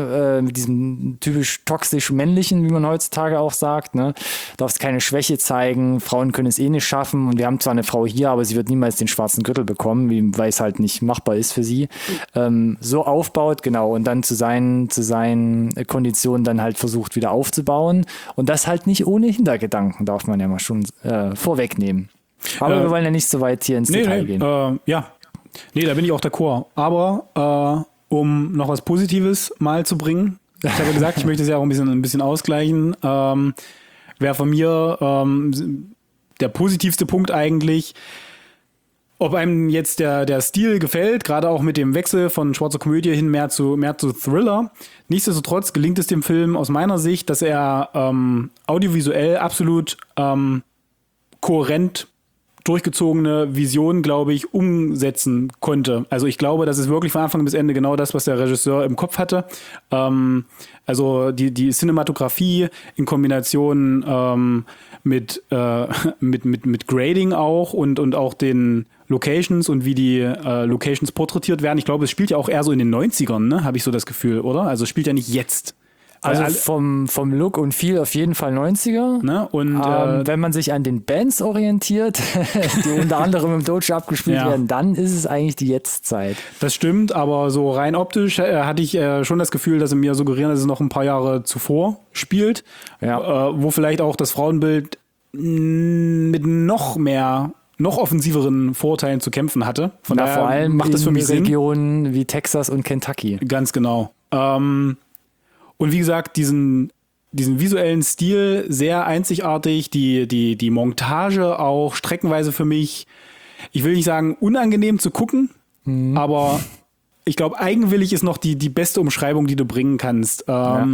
toxisch männlichen, wie man heutzutage auch sagt, ne? Darfst keine Schwäche zeigen, Frauen können es eh nicht schaffen und wir haben zwar eine Frau hier, aber sie wird niemals den schwarzen Gürtel bekommen, weil es halt nicht machbar ist für sie. So aufbaut, genau, und dann zu seinen Konditionen dann halt versucht wieder aufzubauen und das halt nicht ohne Hintergedanken, darf man ja mal schon vorwegnehmen. Aber wir wollen ja nicht so weit hier ins Detail gehen. Nee, da bin ich auch d'accord. Aber um noch was Positives mal zu bringen, ich habe ja gesagt, ich möchte es ja auch ein bisschen ausgleichen, wäre von mir der positivste Punkt eigentlich, ob einem jetzt der Stil gefällt, gerade auch mit dem Wechsel von schwarzer Komödie hin mehr zu Thriller. Nichtsdestotrotz gelingt es dem Film aus meiner Sicht, dass er audiovisuell absolut kohärent durchgezogene Vision, glaube ich, umsetzen konnte. Also ich glaube, das ist wirklich von Anfang bis Ende genau das, was der Regisseur im Kopf hatte. Also die Cinematografie in Kombination mit Grading auch und auch den Locations und wie die Locations porträtiert werden. Ich glaube, es spielt ja auch eher so in den 90ern, ne? Habe ich so das Gefühl, oder? Also es spielt ja nicht jetzt. Also vom Look und Feel auf jeden Fall 90er. Ne? Und wenn man sich an den Bands orientiert, die unter anderem im Dojo abgespielt werden, dann ist es eigentlich die Jetztzeit. Das stimmt, aber so rein optisch hatte ich schon das Gefühl, dass sie mir suggerieren, dass es noch ein paar Jahre zuvor spielt, wo vielleicht auch das Frauenbild mit noch offensiveren Vorteilen zu kämpfen hatte. Von daher vor allem macht das für mich Sinn. Regionen wie Texas und Kentucky. Ganz genau. Und wie gesagt, diesen visuellen Stil sehr einzigartig, die Montage auch streckenweise für mich, ich will nicht sagen unangenehm zu gucken, aber ich glaube, eigenwillig ist noch die beste Umschreibung, die du bringen kannst.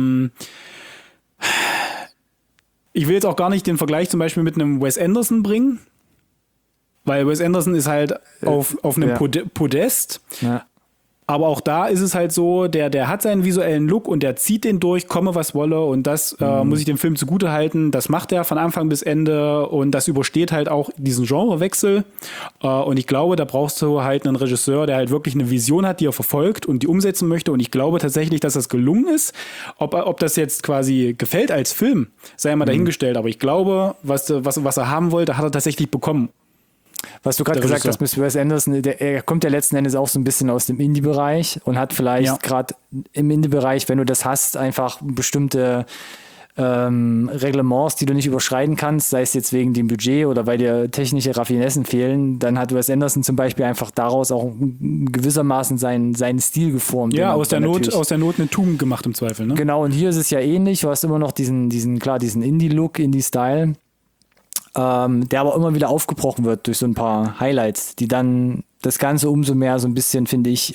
Ich will jetzt auch gar nicht den Vergleich zum Beispiel mit einem Wes Anderson bringen, weil Wes Anderson ist halt auf einem Podest. Ja. Aber auch da ist es halt so, der hat seinen visuellen Look und der zieht den durch, komme was wolle, und das muss ich dem Film zugute halten. Das macht er von Anfang bis Ende und das übersteht halt auch diesen Genrewechsel. Und ich glaube, da brauchst du halt einen Regisseur, der halt wirklich eine Vision hat, die er verfolgt und die umsetzen möchte. Und ich glaube tatsächlich, dass das gelungen ist. Ob das jetzt quasi gefällt als Film, sei mal dahingestellt. Aber ich glaube, was er haben wollte, hat er tatsächlich bekommen. Was du gerade gesagt hast mit Wes Anderson, er kommt ja letzten Endes auch so ein bisschen aus dem Indie-Bereich und hat vielleicht gerade im Indie-Bereich, wenn du das hast, einfach bestimmte Reglements, die du nicht überschreiten kannst, sei es jetzt wegen dem Budget oder weil dir technische Raffinessen fehlen, dann hat Wes Anderson zum Beispiel einfach daraus auch gewissermaßen seinen Stil geformt. Ja, aus der Not eine Tugend gemacht im Zweifel. Ne? Genau, und hier ist es ja ähnlich, du hast immer noch diesen Indie-Look, Indie-Style, der aber immer wieder aufgebrochen wird durch so ein paar Highlights, die dann das Ganze umso mehr so ein bisschen, finde ich,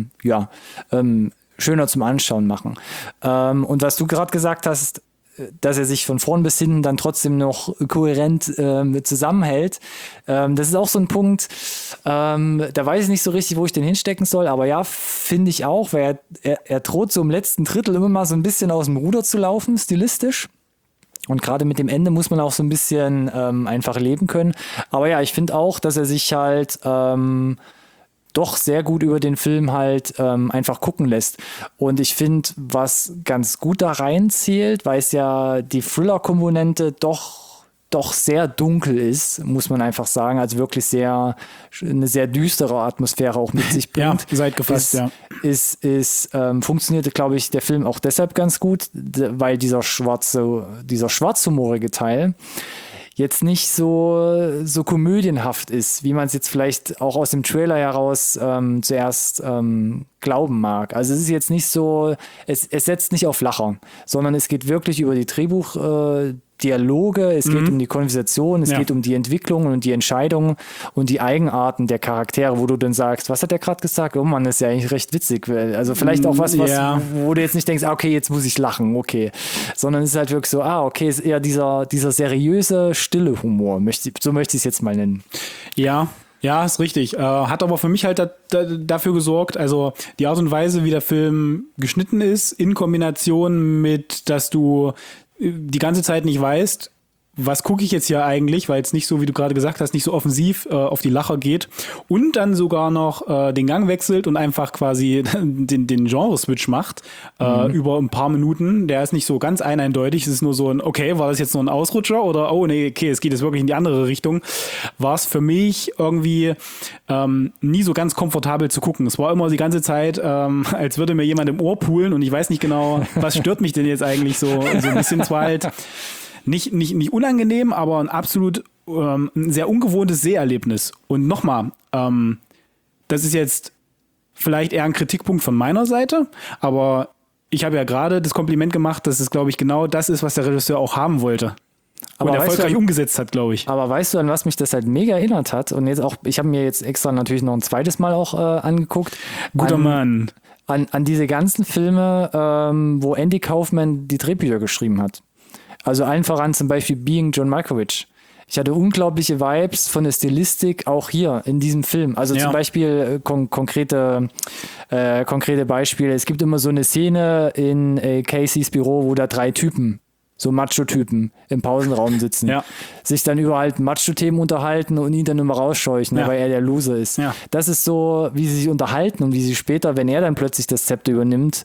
schöner zum Anschauen machen. Und was du gerade gesagt hast, dass er sich von vorn bis hinten dann trotzdem noch kohärent zusammenhält, das ist auch so ein Punkt, da weiß ich nicht so richtig, wo ich den hinstecken soll, aber ja, finde ich auch, weil er droht so im letzten Drittel immer mal so ein bisschen aus dem Ruder zu laufen, stilistisch. Und gerade mit dem Ende muss man auch so ein bisschen einfach leben können. Aber ja, ich finde auch, dass er sich halt doch sehr gut über den Film halt einfach gucken lässt. Und ich finde, was ganz gut da reinzählt, weil es ja die Thriller-Komponente doch sehr dunkel ist, muss man einfach sagen. Also wirklich eine sehr düstere Atmosphäre auch mit sich bringt. Ja, seid gefasst, Funktionierte, glaube ich, der Film auch deshalb ganz gut, weil dieser schwarzhumorige Teil jetzt nicht so komödienhaft ist, wie man es jetzt vielleicht auch aus dem Trailer heraus zuerst glauben mag. Also es ist jetzt nicht so, es setzt nicht auf Lacher, sondern es geht wirklich über die Dialoge, es geht um die Konversation, es geht um die Entwicklung und die Entscheidungen und die Eigenarten der Charaktere, wo du dann sagst, was hat der gerade gesagt? Oh Mann, das ist ja eigentlich recht witzig. Also vielleicht auch was, wo du jetzt nicht denkst, okay, jetzt muss ich lachen, okay. Sondern es ist halt wirklich so, okay, es ist eher dieser seriöse, stille Humor, so möchte ich es jetzt mal nennen. Ja, ist richtig. Hat aber für mich halt dafür gesorgt, also die Art und Weise, wie der Film geschnitten ist, in Kombination mit, dass du die ganze Zeit nicht weißt, was gucke ich jetzt hier eigentlich, weil es nicht so, wie du gerade gesagt hast, nicht so offensiv auf die Lacher geht und dann sogar noch den Gang wechselt und einfach quasi den Genre-Switch macht über ein paar Minuten. Der ist nicht so ganz eindeutig. Es ist nur so ein, okay, war das jetzt nur ein Ausrutscher oder, oh nee, okay, es geht jetzt wirklich in die andere Richtung. War es für mich irgendwie nie so ganz komfortabel zu gucken. Es war immer die ganze Zeit, als würde mir jemand im Ohr poolen und ich weiß nicht genau, was stört mich denn jetzt eigentlich so ein bisschen. Es war halt nicht unangenehm, aber ein absolut ein sehr ungewohntes Seherlebnis. Und nochmal, das ist jetzt vielleicht eher ein Kritikpunkt von meiner Seite, aber ich habe ja gerade das Kompliment gemacht, dass es, glaube ich, genau das ist, was der Regisseur auch haben wollte. Aber und erfolgreich umgesetzt hat, glaube ich. Aber weißt du, an was mich das halt mega erinnert hat? Und jetzt auch, ich habe mir jetzt extra natürlich noch ein zweites Mal auch angeguckt. Guter Mann. An diese ganzen Filme, wo Andy Kaufman die Drehbücher geschrieben hat. Also allen voran zum Beispiel Being John Malkovich. Ich hatte unglaubliche Vibes von der Stilistik auch hier in diesem Film. Also zum Beispiel konkrete Beispiele. Es gibt immer so eine Szene in Caseys Büro, wo da 3 Typen, so Macho-Typen, im Pausenraum sitzen, sich dann über halt Macho-Themen unterhalten und ihn dann immer rausscheuchen, weil er der Loser ist. Ja. Das ist so, wie sie sich unterhalten und wie sie später, wenn er dann plötzlich das Zepter übernimmt,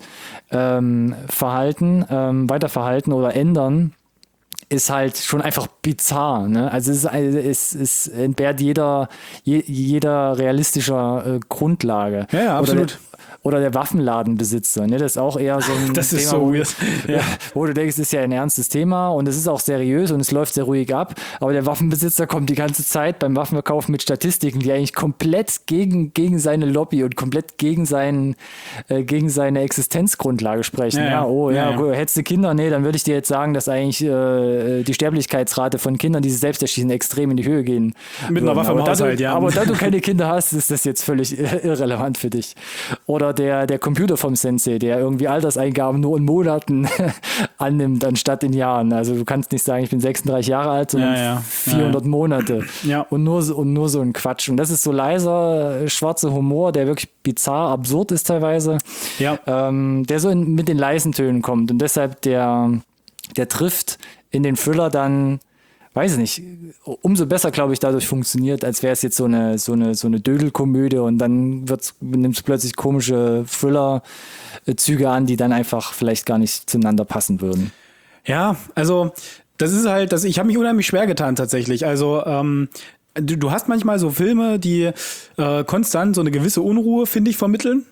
weiterverhalten oder ändern, ist halt schon einfach bizarr. Ne? Also es entbehrt jeder realistischer Grundlage. Ja, absolut. Oder der Waffenladenbesitzer, ne? Das ist auch eher so ein das Thema, ist so weird. Wo du denkst, es ist ja ein ernstes Thema und es ist auch seriös und es läuft sehr ruhig ab, aber der Waffenbesitzer kommt die ganze Zeit beim Waffenverkauf mit Statistiken, die eigentlich komplett gegen seine Lobby und komplett gegen seine Existenzgrundlage sprechen. Hättest du Kinder? Nee, dann würde ich dir jetzt sagen, dass eigentlich die Sterblichkeitsrate von Kindern, die sich selbst erschießen, extrem in die Höhe gehen. Mit einer Waffe im Haushalt, Aber da du keine Kinder hast, ist das jetzt völlig irrelevant für dich. Oder der Computer vom Sensei, der irgendwie Alterseingaben nur in Monaten annimmt, anstatt in Jahren. Also du kannst nicht sagen, ich bin 36 Jahre alt, sondern 400 Monate. Ja. Und nur so ein Quatsch. Und das ist so leiser, schwarzer Humor, der wirklich bizarr, absurd ist teilweise, der so mit den leisen Tönen kommt. Und deshalb der trifft in den Thriller dann, weiß ich nicht, umso besser, glaube ich, dadurch funktioniert, als wäre es jetzt so eine Dödelkomödie und dann nimmt es plötzlich komische Thriller-Züge an, die dann einfach vielleicht gar nicht zueinander passen würden. Ja, also das ist halt, ich habe mich unheimlich schwer getan tatsächlich. Also du hast manchmal so Filme, die konstant so eine gewisse Unruhe, finde ich, vermitteln,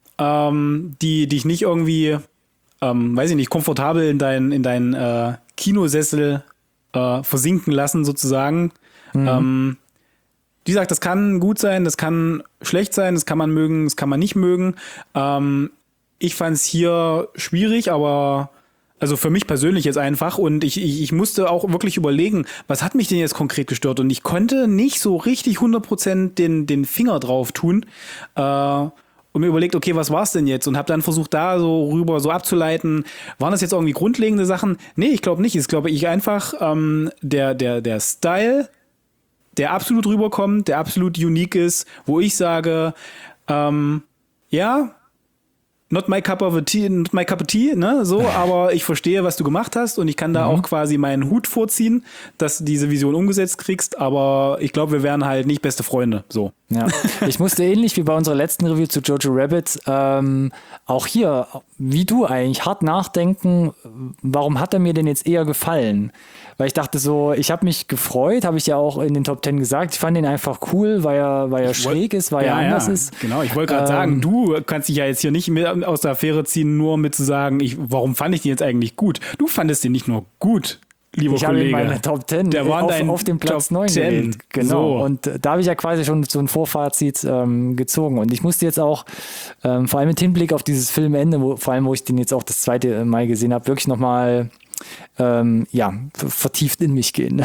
die dich nicht irgendwie, weiß ich nicht, komfortabel in deinen Kinosessel versinken lassen sozusagen. Wie gesagt, das kann gut sein, das kann schlecht sein, das kann man mögen, das kann man nicht mögen. Ich fand es hier schwierig, aber also für mich persönlich jetzt einfach und ich musste auch wirklich überlegen, was hat mich denn jetzt konkret gestört und ich konnte nicht so richtig 100% den Finger drauf tun und mir überlegt, okay, was war's denn jetzt? Und habe dann versucht, da so rüber so abzuleiten, waren das jetzt irgendwie grundlegende Sachen? Nee, ich glaube nicht. Es glaube ich einfach der Style, der absolut rüberkommt, der absolut unique ist, wo ich sage, not my cup of tea, ne, so, aber ich verstehe, was du gemacht hast und ich kann da auch quasi meinen Hut vorziehen, dass du diese Vision umgesetzt kriegst, aber ich glaube, wir wären halt nicht beste Freunde, so. Ja, ich musste ähnlich wie bei unserer letzten Review zu Jojo Rabbit auch hier, wie du eigentlich, hart nachdenken, warum hat er mir denn jetzt eher gefallen? Weil ich dachte so, ich habe mich gefreut, habe ich ja auch in den Top 10 gesagt, ich fand ihn einfach cool, weil er schräg ist, weil er anders ist. Genau, ich wollte gerade sagen, du kannst dich ja jetzt hier nicht mehr aus der Affäre ziehen, nur mit zu sagen, warum fand ich den jetzt eigentlich gut? Du fandest den nicht nur gut, lieber Kollege. Ich habe meine Top 10 der war auf dem Platz 9 gewählt. Genau. So. Und da habe ich ja quasi schon so ein Vorfazit gezogen. Und ich musste jetzt auch, vor allem mit Hinblick auf dieses Filmende, wo ich den jetzt auch das zweite Mal gesehen habe, wirklich nochmal vertieft in mich gehen.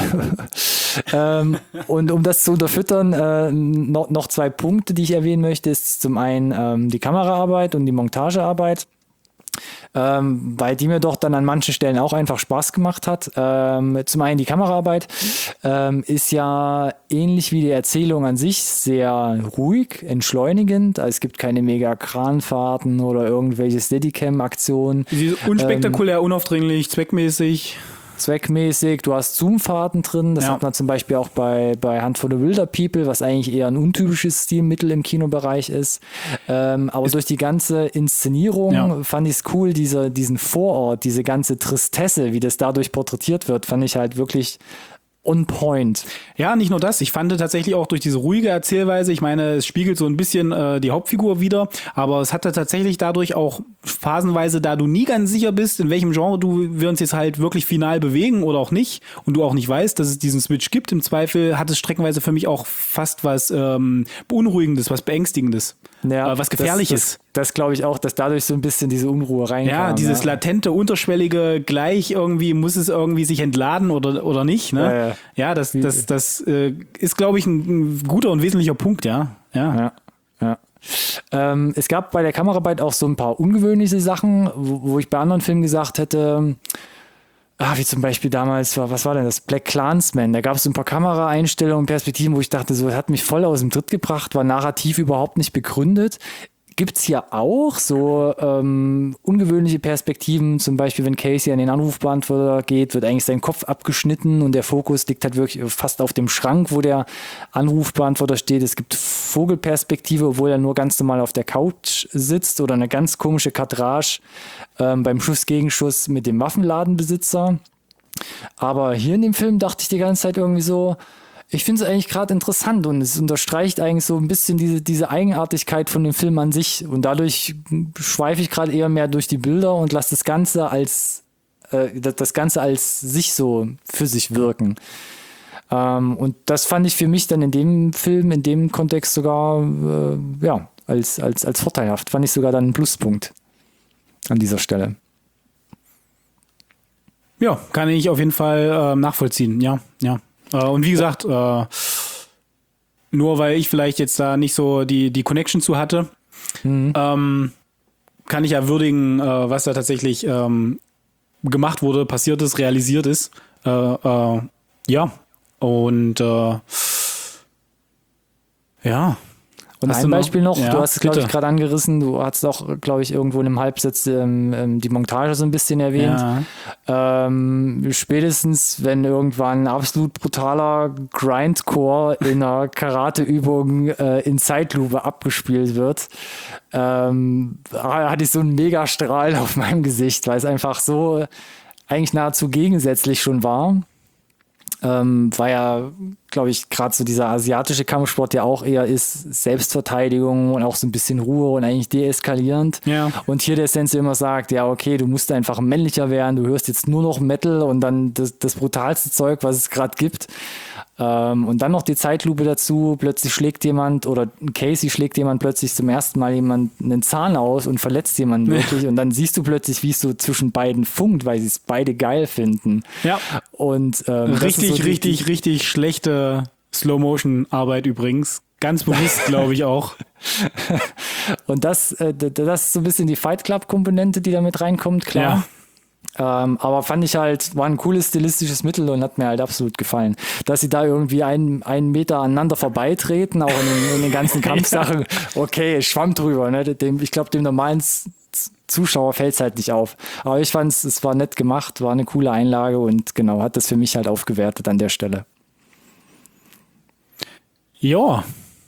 Und um das zu unterfüttern, noch 2 Punkte, die ich erwähnen möchte, ist zum einen die Kameraarbeit und die Montagearbeit. Weil die mir doch dann an manchen Stellen auch einfach Spaß gemacht hat. Zum einen die Kameraarbeit ist ja ähnlich wie die Erzählung an sich sehr ruhig, entschleunigend. Also es gibt keine mega Kranfahrten oder irgendwelche Steadicam-Aktionen. Unspektakulär, unaufdringlich, zweckmäßig. Du hast Zoomfahrten drin, das hat man zum Beispiel auch bei Hunt for the Wilder People, was eigentlich eher ein untypisches Stilmittel im Kinobereich ist. Aber durch die ganze Inszenierung fand ich es cool, diesen Vorort, diese ganze Tristesse, wie das dadurch porträtiert wird, fand ich halt wirklich on point. Ja, nicht nur das. Ich fand tatsächlich auch durch diese ruhige Erzählweise, ich meine, es spiegelt so ein bisschen die Hauptfigur wider, aber es hatte tatsächlich dadurch auch phasenweise, da du nie ganz sicher bist, in welchem Genre wir uns jetzt halt wirklich final bewegen oder auch nicht und du auch nicht weißt, dass es diesen Switch gibt. Im Zweifel hat es streckenweise für mich auch fast was Beunruhigendes, was Beängstigendes. Ja, was Gefährliches. Das glaube ich auch, dass dadurch so ein bisschen diese Unruhe reinkam. Ja, dieses latente, unterschwellige, gleich irgendwie, muss es irgendwie sich entladen oder nicht. Ne? Ja, das ist, glaube ich, ein guter und wesentlicher Punkt, ja. Es gab bei der Kameraarbeit auch so ein paar ungewöhnliche Sachen, wo ich bei anderen Filmen gesagt hätte, wie zum Beispiel damals, was war denn das? Black Klansman. Da gab es so ein paar Kameraeinstellungen, Perspektiven, wo ich dachte, so, das hat mich voll aus dem Tritt gebracht, war narrativ überhaupt nicht begründet. Gibt es hier auch so ungewöhnliche Perspektiven, zum Beispiel, wenn Casey an den Anrufbeantworter geht, wird eigentlich sein Kopf abgeschnitten und der Fokus liegt halt wirklich fast auf dem Schrank, wo der Anrufbeantworter steht. Es gibt Vogelperspektive, obwohl er nur ganz normal auf der Couch sitzt, oder eine ganz komische Kadrage beim Schuss-Gegenschuss mit dem Waffenladenbesitzer. Aber hier in dem Film dachte ich die ganze Zeit irgendwie so, ich finde es eigentlich gerade interessant und es unterstreicht eigentlich so ein bisschen diese Eigenartigkeit von dem Film an sich. Und dadurch schweife ich gerade eher mehr durch die Bilder und lasse das Ganze als sich so für sich wirken. Und das fand ich für mich dann in dem Film, in dem Kontext sogar als vorteilhaft. Fand ich sogar dann einen Pluspunkt an dieser Stelle. Ja, kann ich auf jeden Fall nachvollziehen, ja. Und wie gesagt, nur weil ich vielleicht jetzt da nicht so die Connection zu hatte, kann ich ja würdigen, was da tatsächlich gemacht wurde, passiert ist, realisiert ist. Und Hast ein du noch? Beispiel noch, Ja, du hast es, glaube ich, bitte. gerade angerissen, du hast auch, glaube ich, irgendwo in einem Halbsatz die Montage so ein bisschen erwähnt. Ja. Spätestens, wenn irgendwann ein absolut brutaler Grindcore in einer Karateübung in Zeitlupe abgespielt wird, hatte ich so einen Megastrahl auf meinem Gesicht, weil es einfach so eigentlich nahezu gegensätzlich schon war. War ja, glaube ich, gerade so dieser asiatische Kampfsport ja auch eher ist Selbstverteidigung und auch so ein bisschen Ruhe und eigentlich deeskalierend. Ja. Und hier der Sensei immer sagt, ja, okay, du musst einfach männlicher werden, du hörst jetzt nur noch Metal und dann das brutalste Zeug, was es gerade gibt. Und dann noch die Zeitlupe dazu, plötzlich schlägt jemand oder Casey schlägt jemand plötzlich zum ersten Mal jemand einen Zahn aus und verletzt jemanden wirklich und dann siehst du plötzlich, wie es so zwischen beiden funkt, weil sie es beide geil finden. Ja. Und richtig schlechte Slow-Motion-Arbeit übrigens. Ganz bewusst, glaube ich auch. Und das ist so ein bisschen die Fight Club-Komponente, die da mit reinkommt, klar. Ja. Aber fand ich halt, war ein cooles stilistisches Mittel und hat mir halt absolut gefallen. Dass sie da irgendwie einen Meter aneinander vorbeitreten, auch in den ganzen Kampfsachen. Okay, schwamm drüber. Ne? Ich glaube, dem normalen Zuschauer fällt es halt nicht auf. Aber ich fand es war nett gemacht, war eine coole Einlage und genau, hat das für mich halt aufgewertet an der Stelle. Ja.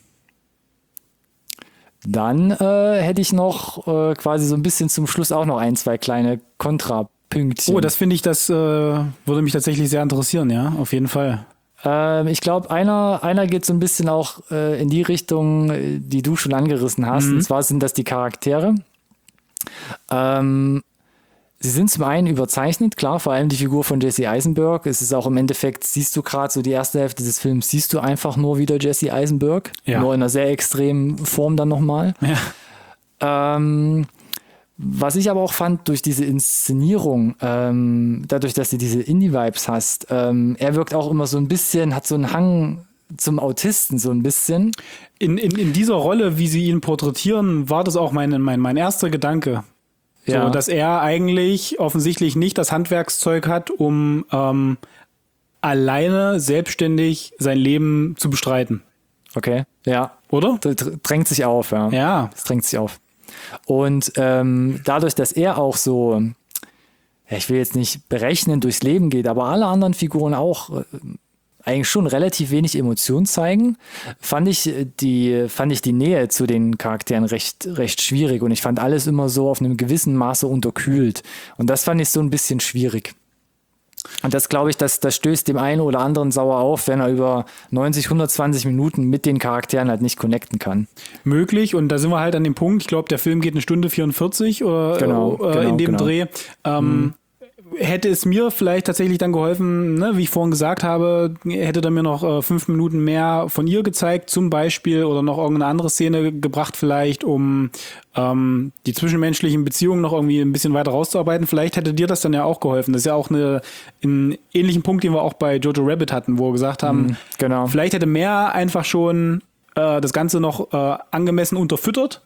Dann hätte ich noch quasi so ein bisschen zum Schluss auch noch ein, zwei kleine Kontrapünktchen. Oh, das finde ich, das würde mich tatsächlich sehr interessieren, ja, auf jeden Fall. Ich glaube, einer geht so ein bisschen auch in die Richtung, die du schon angerissen hast. Und zwar sind das die Charaktere. Sie sind zum einen überzeichnet, klar, vor allem die Figur von Jesse Eisenberg. Es ist auch im Endeffekt, siehst du gerade so die erste Hälfte des Films, siehst du einfach nur wieder Jesse Eisenberg. Ja. Nur in einer sehr extremen Form dann nochmal. Ja. Was ich aber auch fand, durch diese Inszenierung, dadurch, dass du diese Indie-Vibes hast, er wirkt auch immer so ein bisschen, hat so einen Hang zum Autisten so ein bisschen. In dieser Rolle, wie sie ihn porträtieren, war das auch mein erster Gedanke. Ja. So, dass er eigentlich offensichtlich nicht das Handwerkszeug hat, um alleine selbstständig sein Leben zu bestreiten. Okay, ja. Oder? Das drängt sich auf, ja. Ja. Das drängt sich auf. Und dadurch, dass er auch so, ja, ich will jetzt nicht berechnen, durchs Leben geht, aber alle anderen Figuren auch eigentlich schon relativ wenig Emotion zeigen, fand ich die Nähe zu den Charakteren recht schwierig und ich fand alles immer so auf einem gewissen Maße unterkühlt. Und das fand ich so ein bisschen schwierig. Und das glaube ich, das stößt dem einen oder anderen sauer auf, wenn er über 90, 120 Minuten mit den Charakteren halt nicht connecten kann. Möglich, und da sind wir halt an dem Punkt, ich glaube, der Film geht 1:44 oder Genau, in dem genau. Dreh. Hätte es mir vielleicht tatsächlich dann geholfen, ne, wie ich vorhin gesagt habe, hätte er mir noch 5 Minuten mehr von ihr gezeigt, zum Beispiel, oder noch irgendeine andere Szene gebracht vielleicht, um die zwischenmenschlichen Beziehungen noch irgendwie ein bisschen weiter rauszuarbeiten. Vielleicht hätte dir das dann ja auch geholfen. Das ist ja auch einen ähnlichen Punkt, den wir auch bei Jojo Rabbit hatten, wo wir gesagt haben, Genau. vielleicht hätte mehr einfach schon das Ganze noch angemessen unterfüttert.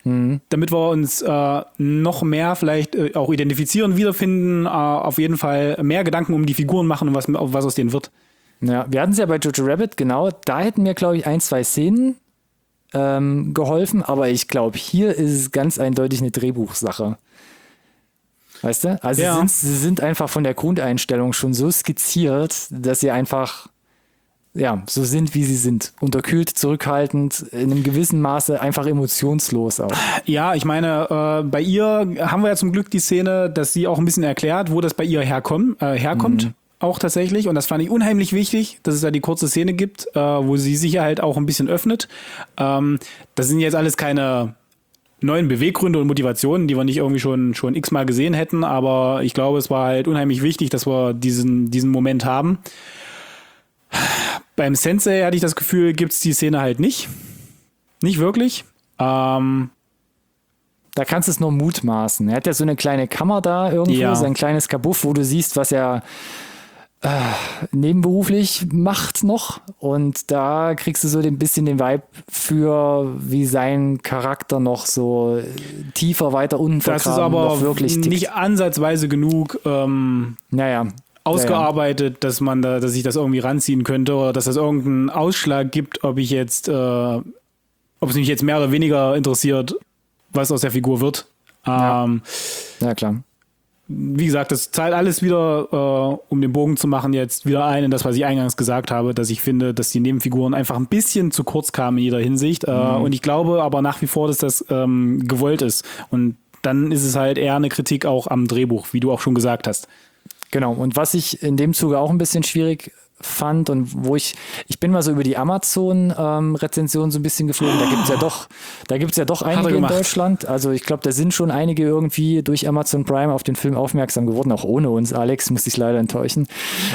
damit wir uns noch mehr vielleicht auch identifizieren, wiederfinden, auf jeden Fall mehr Gedanken um die Figuren machen und was aus denen wird. Ja, wir hatten es ja bei Jojo Rabbit, genau. Da hätten mir, glaube ich, 1, 2 Szenen geholfen, aber ich glaube, hier ist es ganz eindeutig eine Drehbuchsache. Weißt du? Also sie sind einfach von der Grundeinstellung schon so skizziert, dass sie einfach so sind, wie sie sind. Unterkühlt, zurückhaltend, in einem gewissen Maße einfach emotionslos auch. Ja, ich meine, bei ihr haben wir ja zum Glück die Szene, dass sie auch ein bisschen erklärt, wo das bei ihr herkommt. Auch tatsächlich. Und das fand ich unheimlich wichtig, dass es da die kurze Szene gibt, wo sie sich halt auch ein bisschen öffnet. Das sind jetzt alles keine neuen Beweggründe und Motivationen, die wir nicht irgendwie schon x-mal gesehen hätten. Aber ich glaube, es war halt unheimlich wichtig, dass wir diesen Moment haben. Beim Sensei hatte ich das Gefühl, gibt's die Szene halt nicht. Nicht wirklich. Da kannst du es nur mutmaßen. Er hat ja so eine kleine Kammer da irgendwo, sein kleines Kabuff, wo du siehst, was er nebenberuflich macht noch. Und da kriegst du so ein bisschen den Vibe für, wie sein Charakter noch so tiefer weiter unten vergraben. Das ist aber noch wirklich tickt. Nicht ansatzweise genug ausgearbeitet, dass ich das irgendwie ranziehen könnte oder dass es irgendeinen Ausschlag gibt, ob es mich jetzt mehr oder weniger interessiert, was aus der Figur wird. Ja klar. Wie gesagt, das zahlt alles wieder, um den Bogen zu machen, jetzt wieder ein in das, was ich eingangs gesagt habe, dass ich finde, dass die Nebenfiguren einfach ein bisschen zu kurz kamen in jeder Hinsicht. Und ich glaube aber nach wie vor, dass das gewollt ist. Und dann ist es halt eher eine Kritik auch am Drehbuch, wie du auch schon gesagt hast. Genau, und was ich in dem Zuge auch ein bisschen schwierig fand und wo ich bin mal so über die Amazon-Rezension so ein bisschen geflogen, da gibt's ja doch einige in Deutschland, also ich glaube, da sind schon einige irgendwie durch Amazon Prime auf den Film aufmerksam geworden, auch ohne uns, Alex, muss ich leider enttäuschen.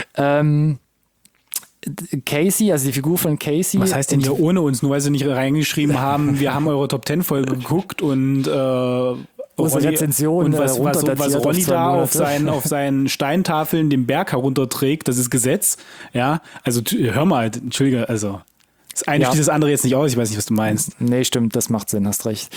Casey, also die Figur von Casey. Was heißt denn hier ohne uns? Nur weil sie nicht reingeschrieben haben, wir haben eure Top 10 Folge geguckt und unsere Rezension und was Ronny da auf seinen Steintafeln den Berg herunterträgt, das ist Gesetz. Ja, also hör mal, entschuldige, also das eine schließt das andere jetzt nicht aus, ich weiß nicht, was du meinst. Nee, stimmt, das macht Sinn, hast recht.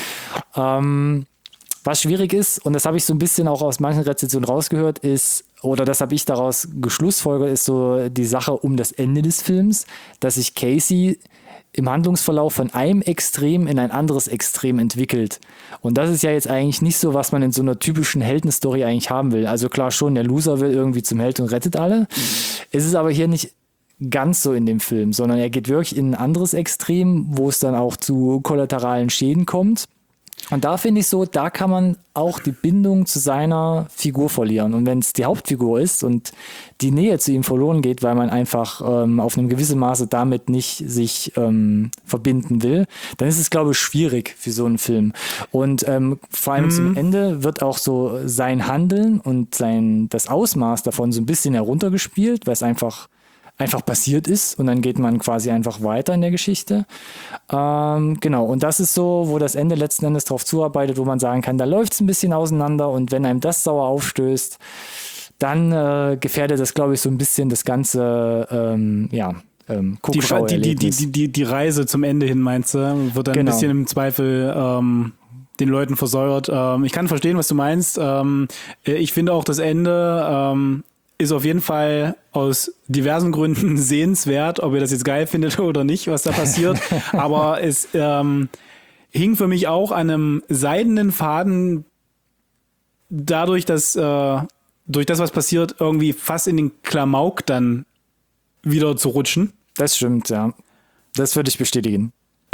Was schwierig ist, und das habe ich so ein bisschen auch aus manchen Rezensionen rausgehört, ist, oder das habe ich daraus geschlussfolgert, ist so die Sache um das Ende des Films, dass sich Casey im Handlungsverlauf von einem Extrem in ein anderes Extrem entwickelt. Und das ist ja jetzt eigentlich nicht so, was man in so einer typischen Heldenstory eigentlich haben will. Also klar schon, der Loser will irgendwie zum Held und rettet alle. Es ist aber hier nicht ganz so in dem Film, sondern er geht wirklich in ein anderes Extrem, wo es dann auch zu kollateralen Schäden kommt. Und da finde ich so, da kann man auch die Bindung zu seiner Figur verlieren. Und wenn es die Hauptfigur ist und die Nähe zu ihm verloren geht, weil man einfach auf einem gewissen Maße damit nicht sich verbinden will, dann ist es, glaube ich, schwierig für so einen Film. Und vor allem zum Ende wird auch so sein Handeln und das Ausmaß davon so ein bisschen heruntergespielt, weil es einfach passiert ist und dann geht man quasi einfach weiter in der Geschichte. Genau, und das ist so, wo das Ende letzten Endes drauf zuarbeitet, wo man sagen kann, da läuft es ein bisschen auseinander und wenn einem das sauer aufstößt, dann gefährdet das, glaube ich, so ein bisschen das ganze Guckschauerlebnis. Die Reise zum Ende hin, meinst du, wird dann ein bisschen im Zweifel den Leuten versäuert. Ich kann verstehen, was du meinst. Ich finde auch das Ende ist auf jeden Fall aus diversen Gründen sehenswert, ob ihr das jetzt geil findet oder nicht, was da passiert. Aber es hing für mich auch an einem seidenen Faden dadurch, dass durch das, was passiert, irgendwie fast in den Klamauk dann wieder zu rutschen. Das stimmt, ja. Das würde ich bestätigen.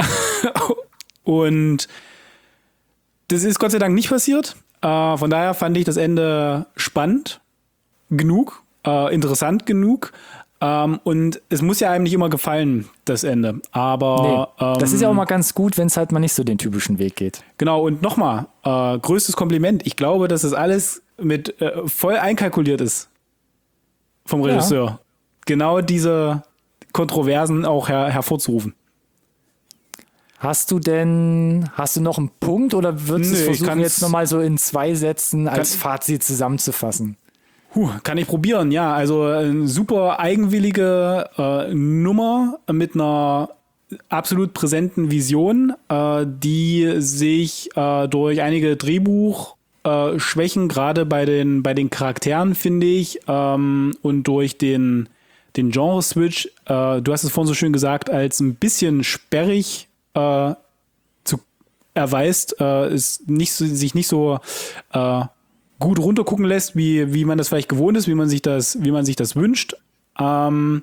Und das ist Gott sei Dank nicht passiert. Von daher fand ich das Ende spannend genug, interessant genug. Und es muss ja einem nicht immer gefallen, das Ende. Aber das ist ja auch mal ganz gut, wenn es halt mal nicht so den typischen Weg geht. Genau, und nochmal, größtes Kompliment. Ich glaube, dass das alles mit voll einkalkuliert ist vom Regisseur. Ja. Genau diese Kontroversen auch hervorzurufen. Hast du noch einen Punkt oder würdest du es versuchen, jetzt nochmal so in 2 Sätzen als Fazit zusammenzufassen? Kann ich probieren, ja. Also eine super eigenwillige Nummer mit einer absolut präsenten Vision, die sich durch einige Drehbuchschwächen, gerade bei den Charakteren, finde ich, und durch den Genre-Switch, du hast es vorhin so schön gesagt, als ein bisschen sperrig erweist, sich nicht so gut runtergucken lässt, wie man das vielleicht gewohnt ist, wie man sich das wünscht. Und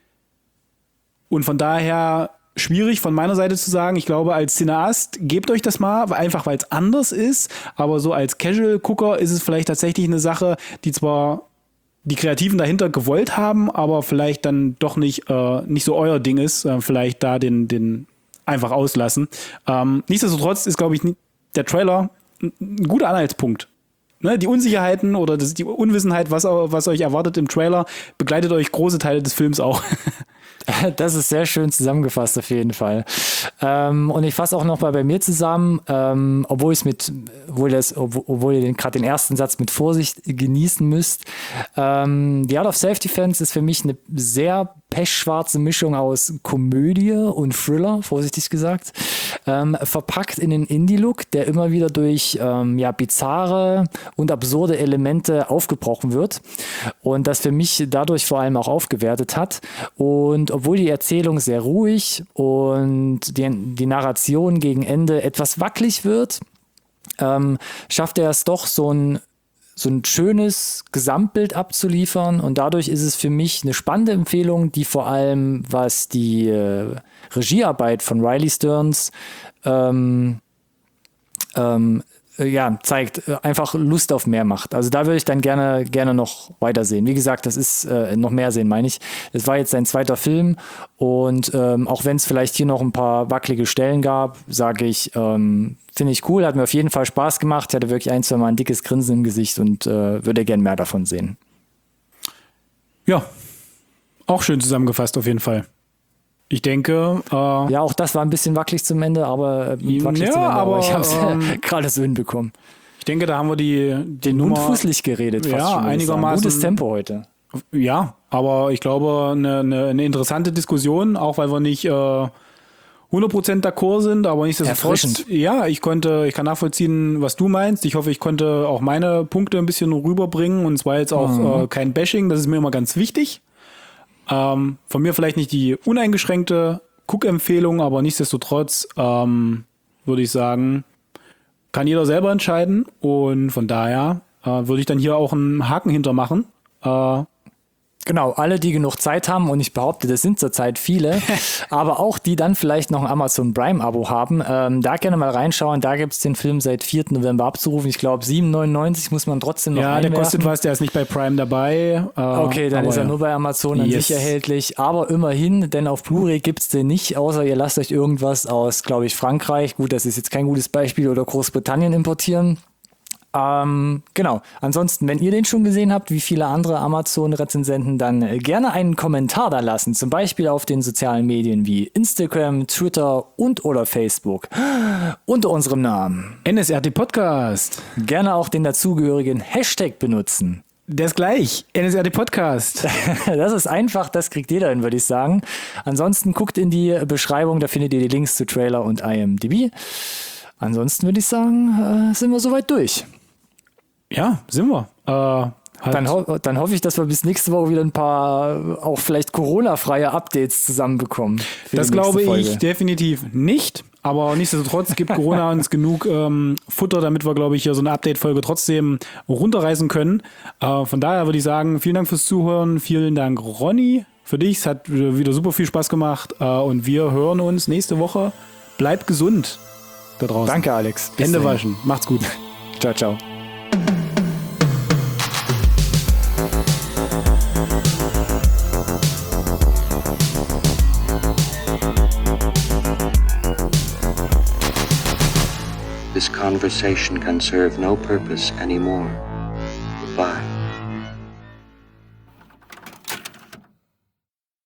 von daher schwierig von meiner Seite zu sagen. Ich glaube, als Cineast gebt euch das mal, einfach weil es anders ist. Aber so als Casual-Gucker ist es vielleicht tatsächlich eine Sache, die zwar die Kreativen dahinter gewollt haben, aber vielleicht dann doch nicht so euer Ding ist. Vielleicht da den einfach auslassen. Nichtsdestotrotz ist, glaube ich, der Trailer ein guter Anhaltspunkt. Ne, die Unsicherheiten oder die Unwissenheit, was euch erwartet im Trailer, begleitet euch große Teile des Films auch. Das ist sehr schön zusammengefasst auf jeden Fall. Und ich fasse auch noch mal bei mir zusammen, obwohl ihr gerade den ersten Satz mit Vorsicht genießen müsst. The Art of Self-Defense ist für mich eine sehr pechschwarze Mischung aus Komödie und Thriller, vorsichtig gesagt, verpackt in den Indie-Look, der immer wieder durch bizarre und absurde Elemente aufgebrochen wird und das für mich dadurch vor allem auch aufgewertet hat. Und obwohl die Erzählung sehr ruhig und die Narration gegen Ende etwas wackelig wird, schafft er es doch, so ein schönes Gesamtbild abzuliefern und dadurch ist es für mich eine spannende Empfehlung, die vor allem, was die Regiearbeit von Riley Stearns zeigt, einfach Lust auf mehr macht. Also da würde ich dann gerne noch weitersehen. Wie gesagt, das ist noch mehr sehen, meine ich. Es war jetzt sein zweiter Film und auch wenn es vielleicht hier noch ein paar wackelige Stellen gab, sage ich, finde ich cool, hat mir auf jeden Fall Spaß gemacht. Ich hatte wirklich ein, zwei Mal ein dickes Grinsen im Gesicht und würde gerne mehr davon sehen. Ja, auch schön zusammengefasst auf jeden Fall. Ich denke... ja, auch das war ein bisschen wackelig zum Ende, aber ich habe es gerade so hinbekommen. Ich denke, da haben wir den Mund fußlich geredet. Ja, einigermaßen. Gutes Tempo heute. Ja, aber ich glaube, eine interessante Diskussion, auch weil wir nicht 100% d'accord sind, aber nichtsdestotrotz. Erfrischend. Ja, ich kann nachvollziehen, was du meinst. Ich hoffe, ich konnte auch meine Punkte ein bisschen rüberbringen und es war jetzt auch kein Bashing, das ist mir immer ganz wichtig. Von mir vielleicht nicht die uneingeschränkte Guck-Empfehlung, aber nichtsdestotrotz würde ich sagen, kann jeder selber entscheiden und von daher würde ich dann hier auch einen Haken hintermachen. Genau, alle, die genug Zeit haben und ich behaupte, das sind zurzeit viele, aber auch die dann vielleicht noch ein Amazon Prime-Abo haben, da gerne mal reinschauen, da gibt es den Film seit 4. November abzurufen, ich glaube 7,99 muss man trotzdem noch einwerfen. Der kostet was, der ist nicht bei Prime dabei. Okay, dann ist er nur bei Amazon an sich erhältlich, aber immerhin, denn auf Blu-ray gibt es den nicht, außer ihr lasst euch irgendwas aus, glaube ich, Frankreich, gut, das ist jetzt kein gutes Beispiel, oder Großbritannien importieren. Genau. Ansonsten, wenn ihr den schon gesehen habt, wie viele andere Amazon-Rezensenten, dann gerne einen Kommentar da lassen. Zum Beispiel auf den sozialen Medien wie Instagram, Twitter und oder Facebook. Unter unserem Namen NSRT Podcast. Gerne auch den dazugehörigen Hashtag benutzen. Der ist gleich. NSRT Podcast. Das ist einfach, das kriegt jeder hin, würde ich sagen. Ansonsten guckt in die Beschreibung, da findet ihr die Links zu Trailer und IMDb. Ansonsten würde ich sagen, sind wir soweit durch. Ja, sind wir. Dann hoffe ich, dass wir bis nächste Woche wieder ein paar auch vielleicht Corona-freie Updates zusammenbekommen. Das glaube ich definitiv nicht. Aber nichtsdestotrotz gibt Corona uns genug Futter, damit wir, glaube ich, hier so eine Update-Folge trotzdem runterreißen können. Von daher würde ich sagen, vielen Dank fürs Zuhören. Vielen Dank, Ronny, für dich. Es hat wieder super viel Spaß gemacht. Und wir hören uns nächste Woche. Bleibt gesund da draußen. Danke, Alex. Hände waschen. Macht's gut. Ciao, ciao. This conversation can serve no purpose anymore.